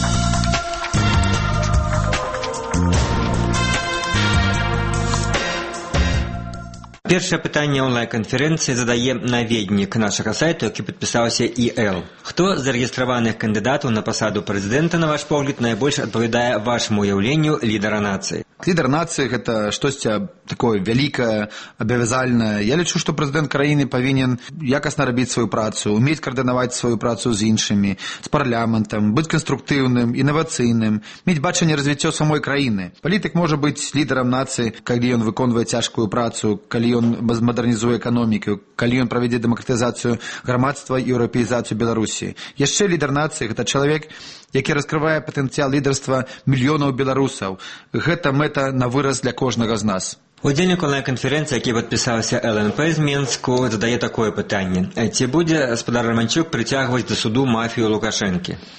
Першае пытанне онлайн-канферэнцыі задае наведнік нашага сайту, які падпісаўся ІЛ. Хто з зарэгістраваных кандыдатаў на пасаду прэзідэнта, на ваш погляд, найбольш адпавядае вашаму уяўленню лідара нацыі? Лідар нацыі – гэта штосьці такое вялікае, абавязальнае. Я лічу, што прэзідэнт краіны павінен якасна рабіць сваю працу, умець каардынаваць сваю працу з іншымі, з парламентам, быць канструктыўным, інавацыйным, мець бачанне развіццё самой краіны. Палітык можа быць лідарам нацыі, калі ён выконвае цяжкую працу, калі ён мадэрнізуе эканоміку, калі ён правядзе дэмакратызацыю грамадства і еўрапеізацыю Беларусі. Яшчэ лідар нацыі – гэта чалавек, які раскрывае патэнцыял лідарства мільёнаў беларусаў. Гэта мэта на выраз для кожнага з нас. Удзельнік онлайн-канферэнцыі, які падпісаўся ЛНП з Менску, задае такое пытанне. Ці будзе гаспадар Раманчук прыцягваць да суду мафію Лукашэнкі?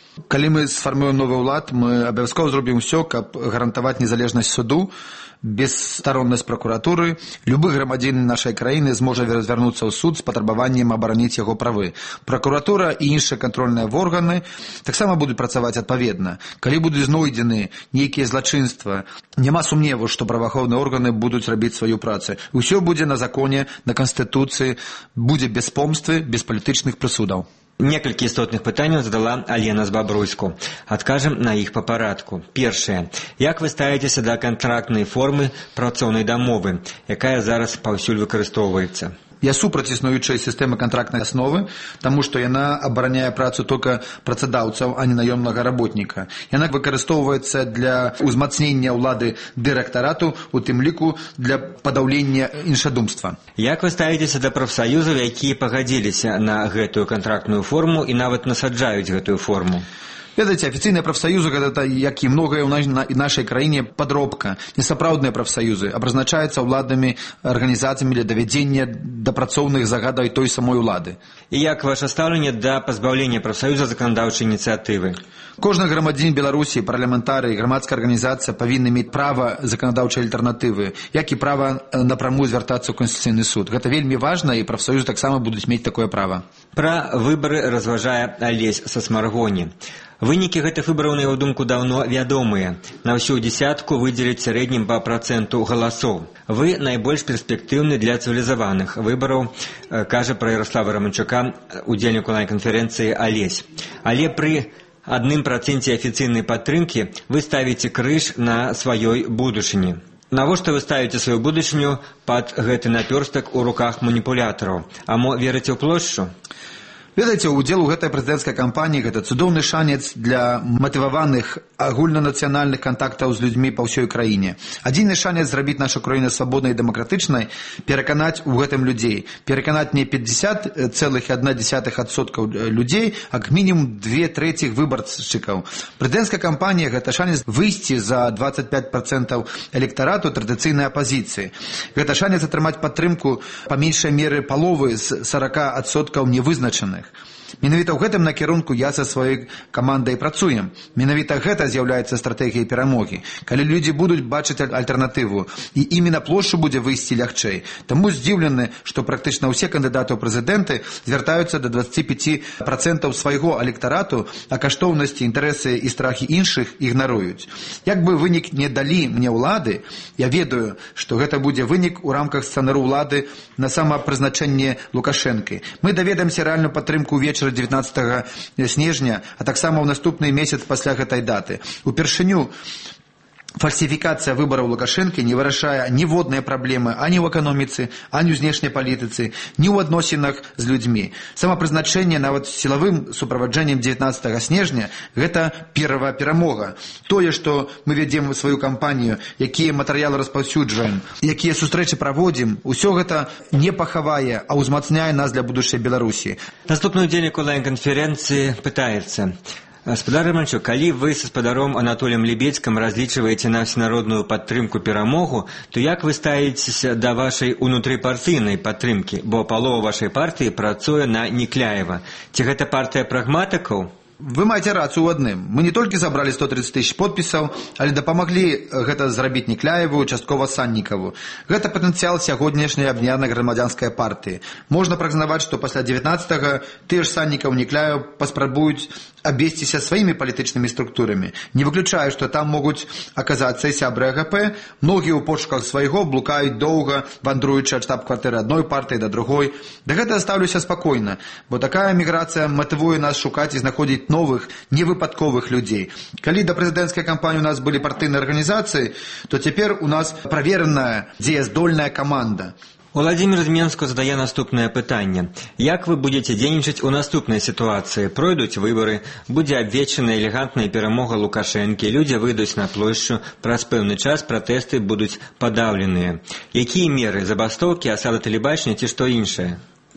Калі мы сфармуем новы ўлад, мы абавязкова зробім усё, каб гарантаваць незалежнасць суду, бесстароннасць прокуратуры. Любы грамадзянін нашай краіны зможа звярнуцца ў суд з патрабаваннем абараніць яго правы. Прокуратура і іншыя кантрольныя органы таксама будуць працаваць адпаведна. Калі будуць знойдзены нейкія злачынства, няма сумневу, што праваахоўныя органы будуць рабіць сваю працу. Усё будзе на законе, на канстытуцыі, будзе без помсты, без палітычных прысудаў. Некалькі істотных пытанняў задала Алена з Бабруйску. Адкажам на іх па парадку. Першае. Як вы ставіцеся да кантрактнай формы працоўнай дамовы, якая зараз паўсюль выкарыстоўваецца? Я супраць існуючай сістэмы кантрактнай асновы, таму што яна абараняе працу толькі працадаўцаў, а не наёмнага работніка. Яна выкарыстоўваецца для ўзмацнення ўлады дырэктарату, у тым ліку для падаўлення іншадумства. Як вы ставіцеся да прафсаюзаў, якія пагадзіліся на гэтую кантрактную форму і нават насаджаюць гэтую форму? Ведаеце, афіцыйныя прафсаюзы, гэта, як і многае ў нашай краіне, падробка. Несапраўдныя прафсаюзы, а прызначаюцца ўладнымі арганізацыямі для давядзення да працоўных загадаў той самой улады. І як ваша стаўленне да пазбаўлення прафсаюза заканадаўчай ініцыятывы? Кожны грамадзянін Беларусі, парламентары і грамадская арганізацыя павінны мець права заканадаўчай альтэрнатывы, як і права напраму звяртацца ў Канстытуцыйны суд. Гэта вельмі важна, і прафсаюзы таксама будуць мець такое права. Пра выбары разважае Алесь са Смаргоні. Вынікі гэтых выбараў, на яго думку, даўно вядомыя. На ўсю дзесятку выдзеліць сярэднім па працэнту галасоў. Вы найбольш перспектыўны для цывілізаваных выбараў, кажа пра Ярослава Романчука, удзельнік онлайн-канферэнцыі Алесь. Але пры 1% афіцыйнай падтрымкі вы ставіце крыж на сваёй будучыні. Навошта вы ставіце сваю будучыню пад гэты напёрстак у руках маніпулятараў? А мо верыце ў плошчу? Ведаеце, удзел у гэтай прэзідэнцкай кампаніі гэта цудоўны шанец для матываваных агульнанацыянальных кантактаў з людзьмі па ўсёй краіне. Адзіны шанец зрабіць нашу краіну свабоднай і дэмакратычнай, пераканаць у гэтым людзей. Пераканаць не 50,1% людзей, а к мінімум 2/3 выбаршчыкаў. Прэзідэнцкая кампанія гэта шанец выйсці за 25% электарату традыцыйнай апазіцыі. Гэта шанец атрымаць падтрымку па меншай меры паловы з 40% невызначаных. Менавіта ў гэтым накірунку я са сваёй камандай працуем. Менавіта гэта з'яўляецца стратэгіяй перамогі. Калі людзі будуць бачыць альтэрнатыву, і імі на плошчу будзе выйсці лягчэй. Таму здзіўлены, што практычна ўсе кандыдаты ў прэзідэнты звяртаюцца да 25% свайго электарату, а каштоўнасці, інтарэсы і страхі іншых ігнаруюць. Як бы вынік не далі мне ўлады, я ведаю, што гэта будзе вынік у рамках сцэнару ўлады на самапрызначэнне Лукашэнкі. Мы даведаемся рэальную падтрымку ўвечары 19 снежня, а таксама ў наступны месяц пасля гэтай даты. Упершыню фальсіфікацыя выбараў Лукашэнкі не вырашае ніводныя праблемы ані ў эканоміцы, ані ў знешняй палітыцы, ні ў адносінах з людзьмі. Самапрызначэнне нават сілавым суправаджэннем 19 снежня гэта первая перамога. Тое, што мы вядзем сваю кампанію, якія матэрыялы распаўсюджваем, якія сустрэчы праводзім, усё гэта не пахавае, а ўзмацняе нас для будучай Беларусі. Наступны удзельнік онлайн-канферэнцыі пытаецца: Гаспадар Романчук, калі вы са спадаром Анатоліем Лебедзькім разлічваеце на всенародную падтрымку перамогу, то як вы ставіцеся да вашай унутрыпартыйнай падтрымкі, бо палова вашай партыі працуе на Некляева? Ці гэта партыя прагматыкаў? Вы маеце рацыю ў адным. Мы не толькі забралі 130 000 подпісаў, але дапамаглі гэта зрабіць Некляеву, часткова Саннікаву. Гэта патэнцыял сягодняшняй аб'яднанай грамадзянскай партыі. Можна прагназаваць, што пасля 19-го тыя ж Саннікаў, Некляев паспрабуюць абвесціся сваімі палітычнымі структурамі. Не выключаю, што там могуць аказацца і сябры АГП. Многія ў пошуках свайго блукаюць доўга, вандруючы ад штаб-кватэры адной партыі да другой. Да гэта ставлюся спакойна, бо такая міграцыя матывуе нас шукаць і знаходзіць новых, невыпадковых людзей. Калі да прэзідэнцкай кампаніі у нас былі партыйныя арганізацыі, то цяпер у нас правераная, дзеяздольная каманда. Владзімір з Менску задае наступнае пытанне. Як вы будзеце дзейнічаць у наступнай сітуацыі? Пройдуць выбары, будзе абвешчана элегантная перамога Лукашэнкі, людзі выйдуць на плошчу, праз пэўны час пратэсты будуць падаўленыя. Якія меры? Забастоўкі, асада тэлебачання ці што іншае?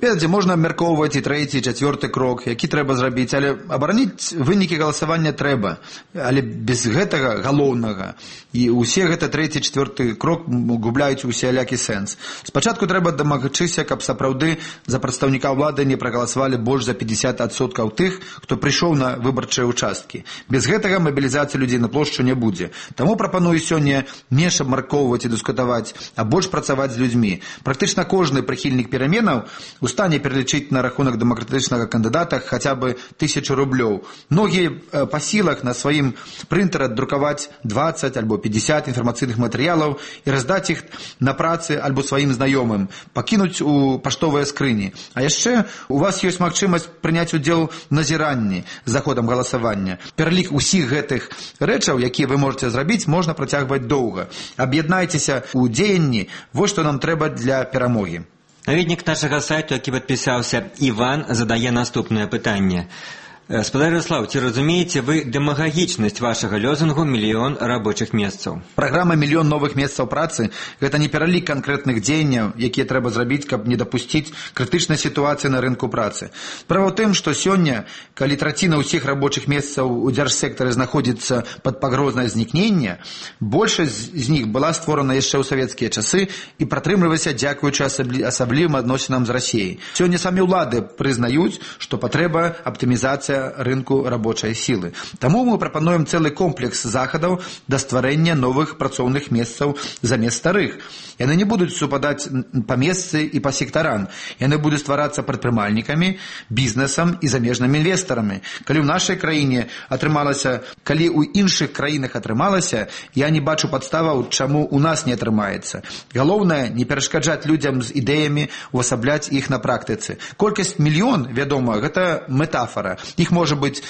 Ведаеце, можна абмяркоўваць і трэці, і чацвёрты крок, які трэба зрабіць, але абараніць вынікі галасавання трэба. Але без гэтага галоўнага і ўсе гэта трэці, чацвёрты крок губляюць усялякі сэнс. Спачатку трэба дамагчыся, каб сапраўды за прадстаўніка ўлады не прагаласавалі больш за 50% тых, хто прыйшоў на выбарчыя ўчасткі. Без гэтага мабілізацыі людзей на плошчу не будзе. Таму прапаную сёння не абмяркоўваць і дыскутаваць, а больш працаваць з людзьмі. Практычна кожны прыхільнік пераменаў у стане пералічыць на рахунак дэмакратычнага кандыдата хаця бы 1000 рублёў. Многія па сілах на сваім прынтары аддрукаваць 20 альбо 50 інфармацыйных матэрыялаў і раздаць іх на працы альбо сваім знаёмым, пакінуць у паштовыя скрыні. А яшчэ у вас ёсць магчымасць прыняць удзел у назіранні з заходам галасавання. Пералік усіх гэтых рэчаў, якія вы можаце зрабіць, можна працягваць доўга. Аб'яднайцеся ў дзеянні, вось што нам трэба для перамогі. Наведнік нашага сайту, які падпісаўся Іван, задае наступнае пытанне. Спадар Ярослаў, ці разумееце вы дэмагагічнасць вашага лозунгу «Мільён рабочых месцаў»? Праграма «Мільён новых месцаў працы» – гэта не пералік канкрэтных дзеянняў, якія трэба зрабіць, каб не дапусціць крытычнай сітуацыі на рынку працы. Справа ў тым, што сёння, калі траціна ўсіх рабочых месцаў у дзяржсектары знаходзіцца пад пагрозай знікнення, большасць з них была створана яшчэ ў савецкія часы і пратрымлівалася дзякуючы асаблівым адносінам з Расіяй. Сёння самі ўлады прызнаюць, што патрэба аптымізацыя рынку рабочай сілы. Таму мы прапануем цэлы комплекс захадаў да стварэння новых працоўных месцаў замест старых. Яны не будуць супадаць па месцы і па сектарам. Яны будуць стварацца прадпрымальнікамі, бізнесам і замежнымі інвестарамі. Калі ў нашай краіне атрымалася, калі ў іншых краінах атрымалася, я не бачу падставаў, чаму ў нас не атрымаецца. Галоўнае, не перашкаджаць людзям з ідэямі, увасабляць іх на практыцы. Колькасць мільён, вядома, гэта метафора. Іх можа быць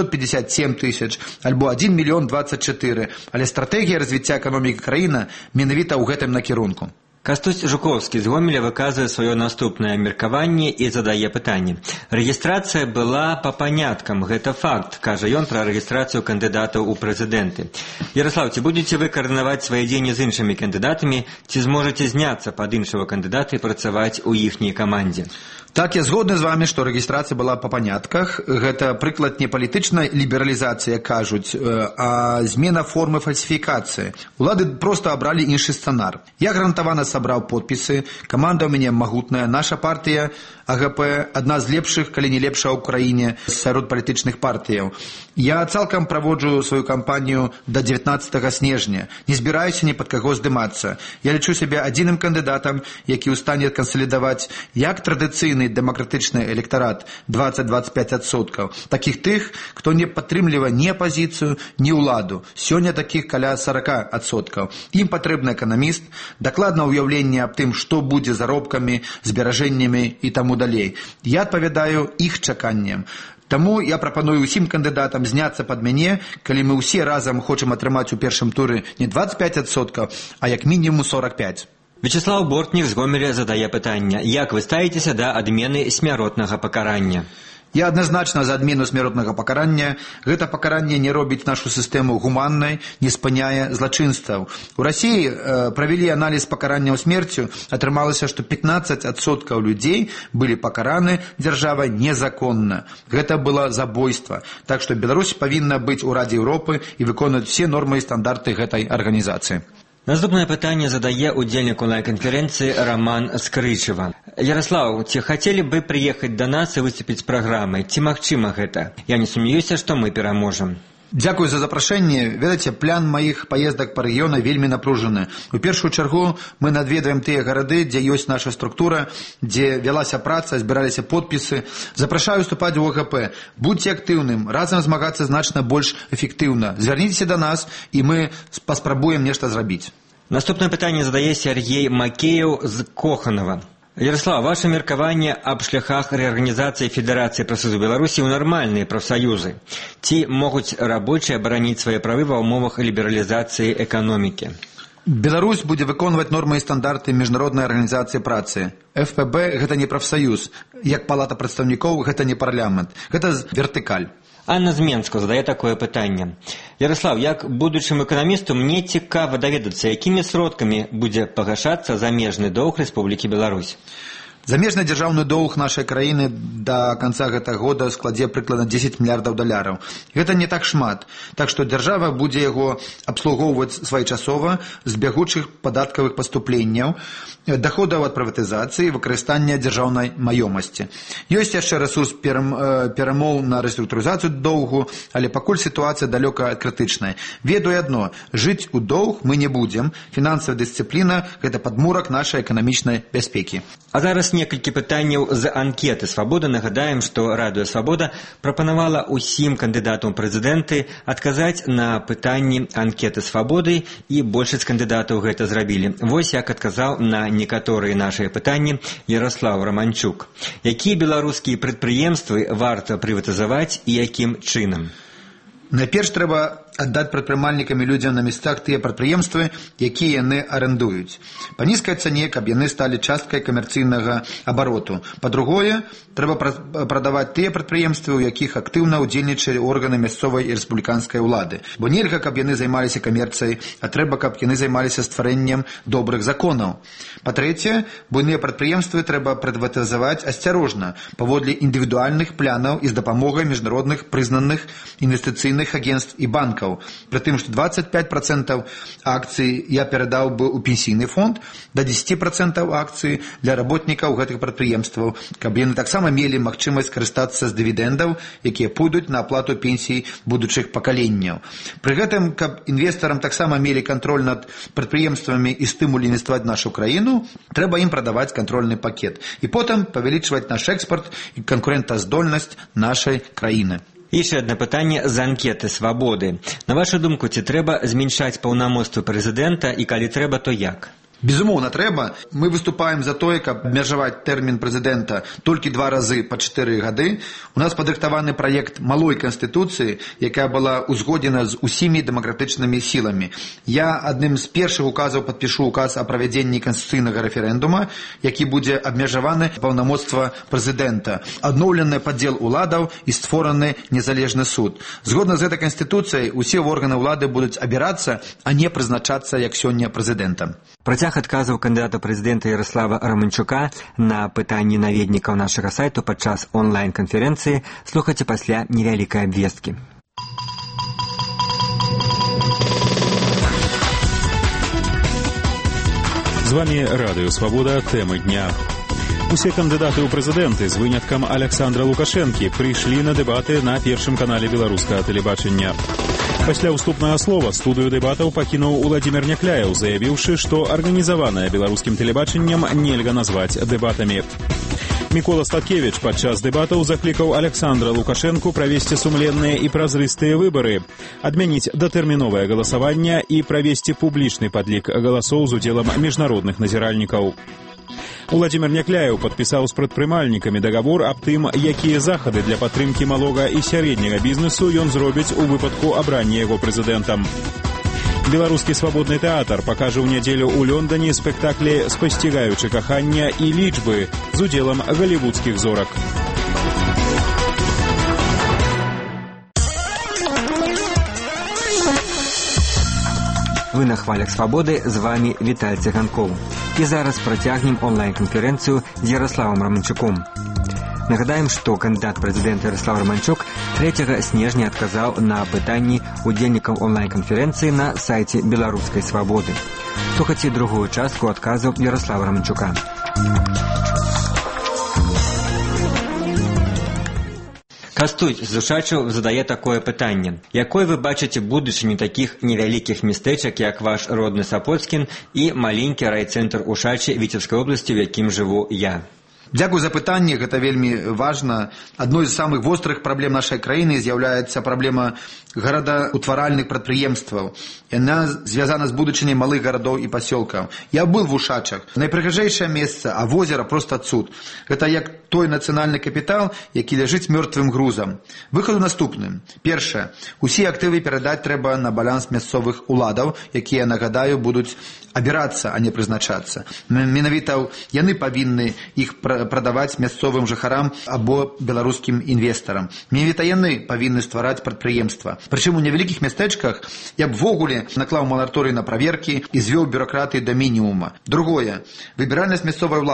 957 тысяч, альбо 1 мільён 24, але стратэгія развіцця эканомікі краіны менавіта ў гэтым накірунку. Кастусь Жуковскі з Гомеля выказвае сваё наступнае меркаванне і задае пытанне. Рэгістрацыя была па паняткам, гэта факт, кажа ён пра рэгістрацыю кандыдатаў у прэзідэнты. Ярослаў, ці будзеце вы каардынаваць свае дзеянні з іншымі кандыдатамі, ці зможаце зняцца пад іншага кандыдата і працаваць у іхняй камандзе? Так, я згодны з вами, што рэгістрацыя была па панятках. Гэта прыклад не палітычнай лібералізацыі, кажуць, а змена формы фальсіфікацыі. Улады проста абралі іншы сцэнар. Я гарантавана сабраў подпісы, каманда ў мяне магутная, наша партыя АГП адна з лепшых, калі не лепшая ў краіне сярод палітычных партыяў. Я цалкам праводжу сваю кампанію да 19 снежня. Не збіраюся ні пад каго здымацца. Я лічу сябе адзіным кандыдатам, які ў стане кансалідаваць як традыцыйны дэмакратычны электарат 20-25%, такіх тых, хто не падтрымлівае ні апазіцыю, ні ўладу. Сёння такіх каля 40%. Ім патрэбны эканаміст, дакладна ўяўленне аб тым, што будзе заробкамі, зберажэннямі і таму далей. Я адпавядаю іх чаканням. Таму я прапаную ўсім кандыдатам зняцца пад мяне, калі мы ўсе разам хочам атрымаць у першым туры не 25%, а як мінімум 45%. Вячеслав Бортнік з Гомеля задае пытанне. Як вы ставіцеся да адмены смяротнага пакарання? Я адназначна за адмену смяротнага пакарання. Гэта пакаранне не робіць нашу сістэму гуманнай, не спыняе злачынстваў. У Расіі правялі аналіз пакаранняў смерцю, атрымалася, што 15% людзей былі пакараны дзяржавай незаконна. Гэта было забойства. Так што Беларусь павінна быць у Радзе Еўропы і выконваць все нормы і стандарты гэтай арганізацыі. Наступнае пытанне задае удзельнік онлайн-канферэнцыі Роман Скрычева. Ярослаў, ці хацелі бы прыехаць да нас і выступіць з праграмай? Ці магчыма гэта? Я не сумнеюся, што мы пераможам. Дзякуй за запрашэнне. Ведаеце, план маіх паездак па рэгіёна вельмі напружаны. У першую чаргу мы наведаем тыя гарады, дзе ёсць наша структура, дзе вялася праца, збіраліся подпісы. Запрашаю вступаць у ОГП. Будьце актыўным, разам змагацца значна больш эфектыўна. Звярніцеся да нас, і мы паспрабуем нешта зрабіць. Наступнае пытанне задае Сергей Макеев з Коханова. Ярослав, ваше меркаванне аб шляхах рэарганізацыі Федэрацыі прафсаюзаў Беларусі ў нармальныя прафсаюзы. Ці могуць рабочыя абараніць свае правы ва ўмовах лібералізацыі эканомікі? Беларусь будзе выконваць нормы і стандарты міжнароднай арганізацыі працы. ФПБ гэта не прафсаюз, як палата прадстаўнікоў гэта не парламент, гэта вертыкаль. Анна з Менска задае такое пытанне. Ярослав, як будучым эканамісту, мне цікава даведацца, якімі сродкамі будзе пагашацца замежны доўг Рэспублікі Беларусь? Замежны дзяржаўны доўг нашай краіны да канца гэтага года складзе прыкладна 10 мільярдаў даляраў. Гэта не так шмат, так што дзяржава будзе яго абслугоўваць своечасова з бягучых падаткавых паступленняў, даходаў ад прыватызацыі, выкарыстання дзяржаўнай маёмасці. Ёсць яшчэ рэсурс перамоў на рэструктурызацыю доўгу, але пакуль сітуацыя далёка ад крытычнай. Ведаю адно, жыць у доўг мы не будзем, фінансавая дысцыпліна – гэта падмурак нашай эканамічнай бяспекі. А зараз некалькі пытанняў з анкеты «Свабода». Нагадаем, што Радыё «Свабода» прапанавала ўсім кандыдатам у прэзідэнты адказаць на пытанні анкеты «Свабоды», і большасць кандыдатаў гэта зрабілі. Вось як адказаў на некаторыя нашыя пытанні Ярослаў Романчук. Якія беларускія прадпрыемствы варта прыватызаваць і якім чынам? Найперш трэба аддаць прадпрымальнікам і людзям на месцах тыя прадпрыемствы, якія яны арендуюць. Па нізкай цане, каб яны сталі часткай камерцыйнага абароту. Па-другое, трэба прадаваць тыя прадпрыемствы, у якіх актыўна ўдзельнічалі органы мясцовай і рэспубліканскай улады. Бо нельга, каб яны займаліся камерцыяй, а трэба, каб яны займаліся стварэннем добрых законаў. Па-трэцяе, буйныя прадпрыемствы трэба прыватызаваць асцярожна, паводле індывідуальных планаў і з дапамогай міжнародных прызнаных інвестыцыйных агентств і банкаў. Пры тым, што 25% акцый я перадаў бы ў пенсійны фонд, да 10% акцый для работнікаў гэтых прадпрыемстваў, каб яны таксама мелі магчымасць карыстацца з дывідэндаў, якія пойдуць на аплату пенсій будучых пакаленняў. Пры гэтым, каб інвестарам таксама мелі кантроль над прадпрыемствамі і стымуль інвеставаць нашу краіну, трэба ім прадаваць кантрольны пакет і потым павялічваць наш экспарт і канкурэнтаздольнасць нашай краіны. Яшчэ адно пытанне з анкеты «Свабоды». На вашу думку, ці трэба зменшаць паўнамоцтвы прэзідэнта і калі трэба, то як? Безумоўна, трэба. Мы выступаем за тое, каб абмежаваць тэрмін прэзідэнта толькі 2 разы па 4 гады. У нас падрыхтаваны праект малой канстытуцыі, якая была ўзгодзена з усімі дэмакратычнымі сіламі. Я адным з першых указаў падпішу указ о правядзенні канстытуцыйнага рэферэндума, які будзе абмежаваны паўнамоцтва прэзідэнта, адноўлены падзел уладаў і створаны незалежны суд. Згодна з гэтай канстытуцыяй усе органы ўлады будуць абірацца, а не прызначацца, як сёння, прэзідэнтам. Працяг адказаў кандыдата прэзідэнта Ярослава Романчука на пытанні наведнікаў нашага сайту падчас онлайн-канферэнцыі слухайце пасля невялікай абвесткі. З вами Радыё Свабода. Тэмы дня. Усе кандыдаты ў прэзідэнты з выняткам Александра Лукашэнкі прыйшлі на дэбаты на першым канале беларускага тэлебачання. Пасля ўступнага слова студыю дэбатаў пакінуў Уладзімір Някляеў, заявіўшы, што арганізаванае беларускім тэлебачаннем нельга назваць дэбатамі. Мікола Статкевіч падчас дэбатаў заклікаў Александра Лукашэнку правесці сумленныя і празрыстыя выбары, адмяніць датэрміновае галасаванне і правесці публічны падлік галасоў з удзелам міжнародных назіральнікаў. Уладзімір Някляеў падпісаў з прадпрымальнікамі дагавор аб тым, якія захады для падтрымкі малога і сярэдняга бізнесу ён зробіць у выпадку абрання яго прэзідэнтам. Беларускі свабодны тэатр пакажа ў нядзелю ў Лондоне спектаклі «Спасцігаючы кахання» і «Лічбы» з удзелам галівудскіх зорак. Вы на хвалях свабоды, з вами Віталь Цыганкоў. І зараз працягнем онлайн-канферэнцыю з Ярославам Романчуком. Нагадаем, што кандыдат прэзідэнта Ярослав Романчук 3 снежня адказаў на пытанні удзельнікаў онлайн-канферэнцыі на сайце Беларускай свабоды. Слухайце другую частку адказаў Ярослава Романчука. Кастусь з Ушачаў задае такое пытанне. Якой вы бачыце будучыню такіх невялікіх мястэчак, як ваш родны Сапольскін і маленькі райцэнтр Ушачы Віцебскай обласці, у якім жыву я? Дзякуй за пытанне, гэта вельмі важна. Адной з самых вострых праблем нашай краіны з'яўляецца праблема гарадаўтваральных прадпрыемстваў. Яна звязана з будучыняй малых гарадоў і пасёлкаў. Я быў в Ушачах. Найпрыгажэйшае месца, а возера проста цуд. Гэта як той нацыянальны капітал, які ляжыць мёртвым грузам. Выхад у наступным. Першае. Усе актывы перадаць трэба на баланс мясцовых уладаў, якія, нагадаю, будуць абірацца, а не прызначацца. Менавіта яны павінны іх прадаваць мясцовым жыхарам або беларускім інвестарам. Менавіта яны павінны ствараць прадпрыемства. Прычым у невялікіх мястэчках я б ввогуле наклаў мараторый на праверкі і звёў бюракратыі да мінімума. Другое. Выбіральнасць мясцовай улады.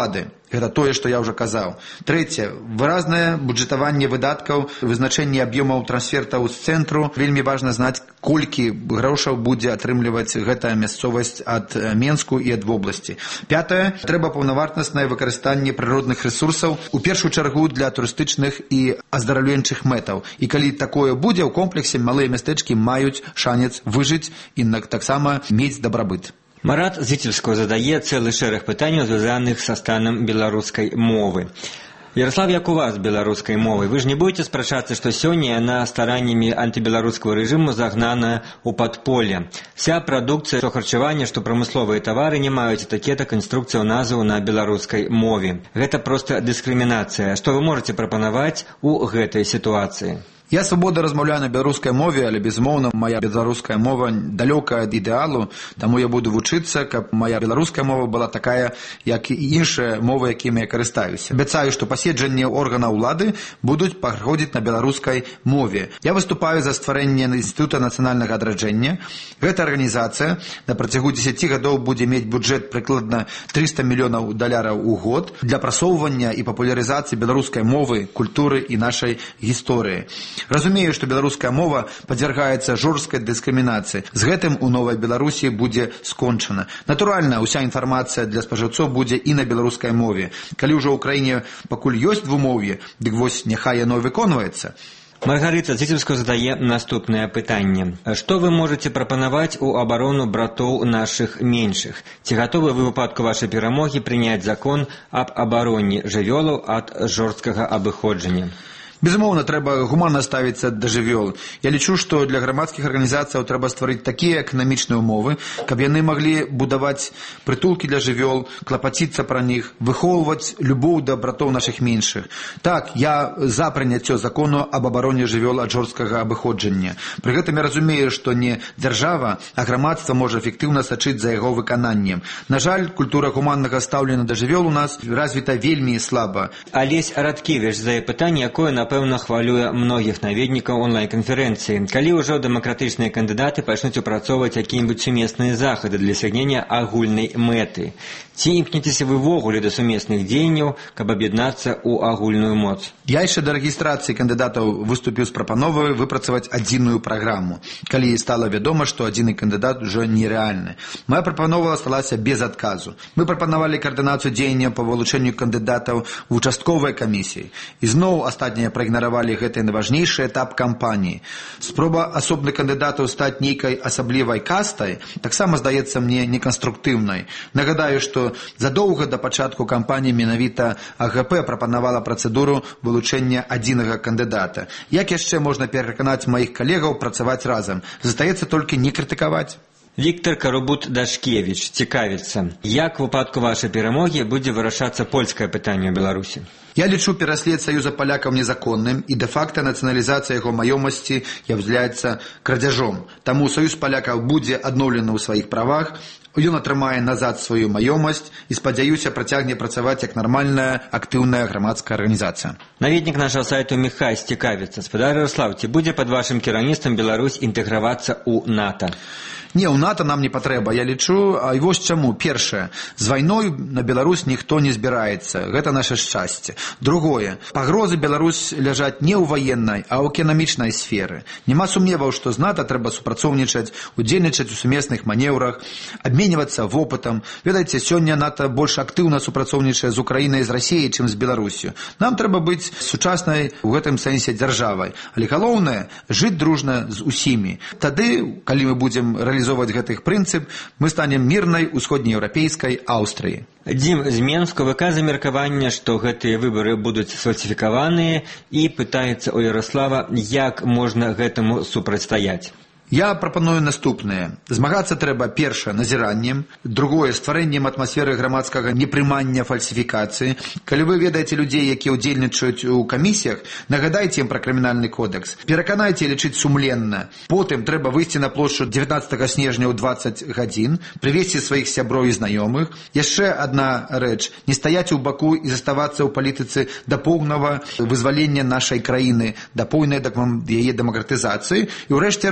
Гэта тое, што я ўжо казаў. Трэцяе, выразнае бюджэтаванне выдаткаў, вызначэнне аб'ёмаў трансфертаў з цэнтру. Вельмі важна знаць, колькі грошаў будзе атрымліваць гэтая мясцовасць ад Менску і ад вобласці. Пятае, трэба паўнавартаснае выкарыстанне прыродных ресурсаў, у першую чаргу для турыстычных і аздараўленчых мэтаў. І калі такое будзе, у комплексе малыя мястэчкі маюць шанец выжыць і таксама мець дабрабыт. Марат з Віцебскага задае цэлы шэраг пытанняў, звязаных са станам беларускай мовы. Ярослав, як у вас з беларускай мовай? Вы ж не будете спрачацца, што сёння яна стараннямі антыбеларускага рэжыму загнана ў падполле. Вся прадукцыя, што харчаванне, што прамысловыя тавары не маюць этыкетак, інструкцыяў назваў на беларускай мове. Гэта проста дыскрымінацыя. Што вы можаце прапанаваць у гэтай сітуацыі? Я свабода размаўляю на беларускай мове, але, безумоўна, моя беларуская мова далёкая ад ідэалу, таму я буду вучыцца, каб моя беларуская мова была такая, як і іншыя мовы, якімі я карыстаюся. Абяцаю, што паседжанні органаў улады будуць праходзіць на беларускай мове. Я выступаю за стварэнне Інстытута нацыянальнага адраджэння. Гэта арганізацыя на працягу 10 гадоў будзе мець бюджэт прыкладна $300 мільёнаў у год для прасоўвання і папулярызацыі беларускай мовы, культуры і нашай гісторыі. Разумею, што беларуская мова падвяргаецца жорсткай дыскрымінацыі. З гэтым у Новай Беларусі будзе скончана. Натуральна, уся інфармацыя для спажыўцоў будзе і на беларускай мове. Калі ўжо ў краіне пакуль ёсць двумоўе, дык вось няхай яно выконваецца. Маргарыта з Віцебскага задае наступнае пытанне. Што вы можаце прапанаваць у абарону братоў нашых меншых? Ці гатовы вы ў выпадку вашай перамогі прыняць закон аб абароне жывёлаў ад жорсткага абыходжання? Безумоўна, трэба гуманна ставіцца да жывёл. Я лічу, што для грамадскіх арганізацыяў трэба стварыць такія эканамічныя ўмовы, каб яны маглі будаваць прытулкі для жывёл, клапаціцца пра них, выхоўваць любоў да братоў нашых меншых. Так, я за прыняццё закону аб абароне жывёл ад жорсткага абыходжання. Пры гэтым я разумею, што не дзяржава, а грамадства можа эфектыўна сачыць за яго выкананнем. На жаль, культура гуманнага стаўлення да жывёл у нас развіта вельмі слаба. Алесь Радкевіч задае пытанне, якое напэўна, хвалюе многіх наведнікаў онлайн-канферэнцыі. Калі ўжо дэмакратычныя кандыдаты пачнуць упрацоўваць якія-небудзь сумесныя захады для дасягнення агульнай мэты? Ці імкнецеся вы ввогуле да сумесных дзеянняў, каб аб'яднацца ў агульную моц? Я яшчэ да рэгістрацыі кандыдатаў выступіў з прапановай выпрацаваць адзіную праграму, калі стала вядома, што адзіны кандыдат ужо нерэальны. Моя прапанова асталася без адказу. Мы прапанавалі каардынацыю дзеянняў па вылучэнню кандыдатаў в участковай камісіі. І зноў астатнія праігнаравалі гэты найважнейшы этап кампаніі. Спроба асобных кандыдатаў стаць нейкай асаблівай кастай таксама здаецца мне неканструктыўнай. Нагадаю, што задоўга да пачатку кампаніі менавіта АГП прапанавала працэдуру вылучэння адзінага кандыдата. Як яшчэ можна пераканаць маіх калегаў працаваць разам? Застаецца толькі не крытыкаваць. Віктор Карубут-Дашкевіч цікавіцца, як у выпадку вашай перамогі будзе вырашацца польскае пытанне ў Беларусі? Я лічу пераслед Саюза палякаў незаконным, і дэ-факта нацыяналізацыя яго маёмасці з'яўляецца крадзяжом. Таму Саюз палякаў будзе адноўлены ў сваіх правах, ён атрымае назад сваю маёмасць і, спадзяюся, працягне працаваць як нармальная, актыўная грамадская арганізацыя. Наведнік нашага сайту Міхай цікавіцца. Спадар Ярослав, ці будзе пад вашым кіраўніцтвам Беларусь інтэгравацца ў НАТО? Не, у НАТО нам не патрэба, я лічу, і вось чаму. Першае, з вайной на Беларусь ніхто не збіраецца, гэта наша шчасце. Другое, пагрозы Беларусь ляжаць не ў ваеннай, а ў эканамічнай сферы. Няма сумневаў, што з НАТО трэба супрацоўнічаць, удзельнічаць у сумесных манеўрах, абменьвацца вопытам. Ведаеце, сёння НАТО больш актыўна супрацоўнічае з Украінай і з Расіяй, чым з Беларусю. Нам трэба быць сучаснай у гэтым сэнсе дзяржавай. Але галоўнае, жыць дружна з усімі. Тады, калі мы будзем реализовывать гэтых прынцып, мы станем мірнай усходнееўрапейскай Аўстрыі. Дзім з Менску выказа меркаванне, што гэтыя выбары будуць сфальсіфікаваныя, і пытаецца у Ярослава, як можна гэтаму супрацьстаяць. Я прапаную наступнае. Змагацца трэба, першае, назіраннем, другое, стварэннем атмасферы грамадскага непрымання фальсіфікацыі. Калі вы ведаеце людзей, якія ўдзельнічаюць у камісіях, нагадайце ім пра крымінальны кодекс, пераканайце лічыць сумленна. Потым трэба выйсці на плошчу 19 снежня ў 20 гадзін, прывесці сваіх сяброў і знаёмых. Яшчэ адна рэч, не стаяць у баку і заставацца ў палітыцы да поўнага вызвалення нашай краіны, да поўнай яе дэмакратызацыі. І ўрэшце рэшт,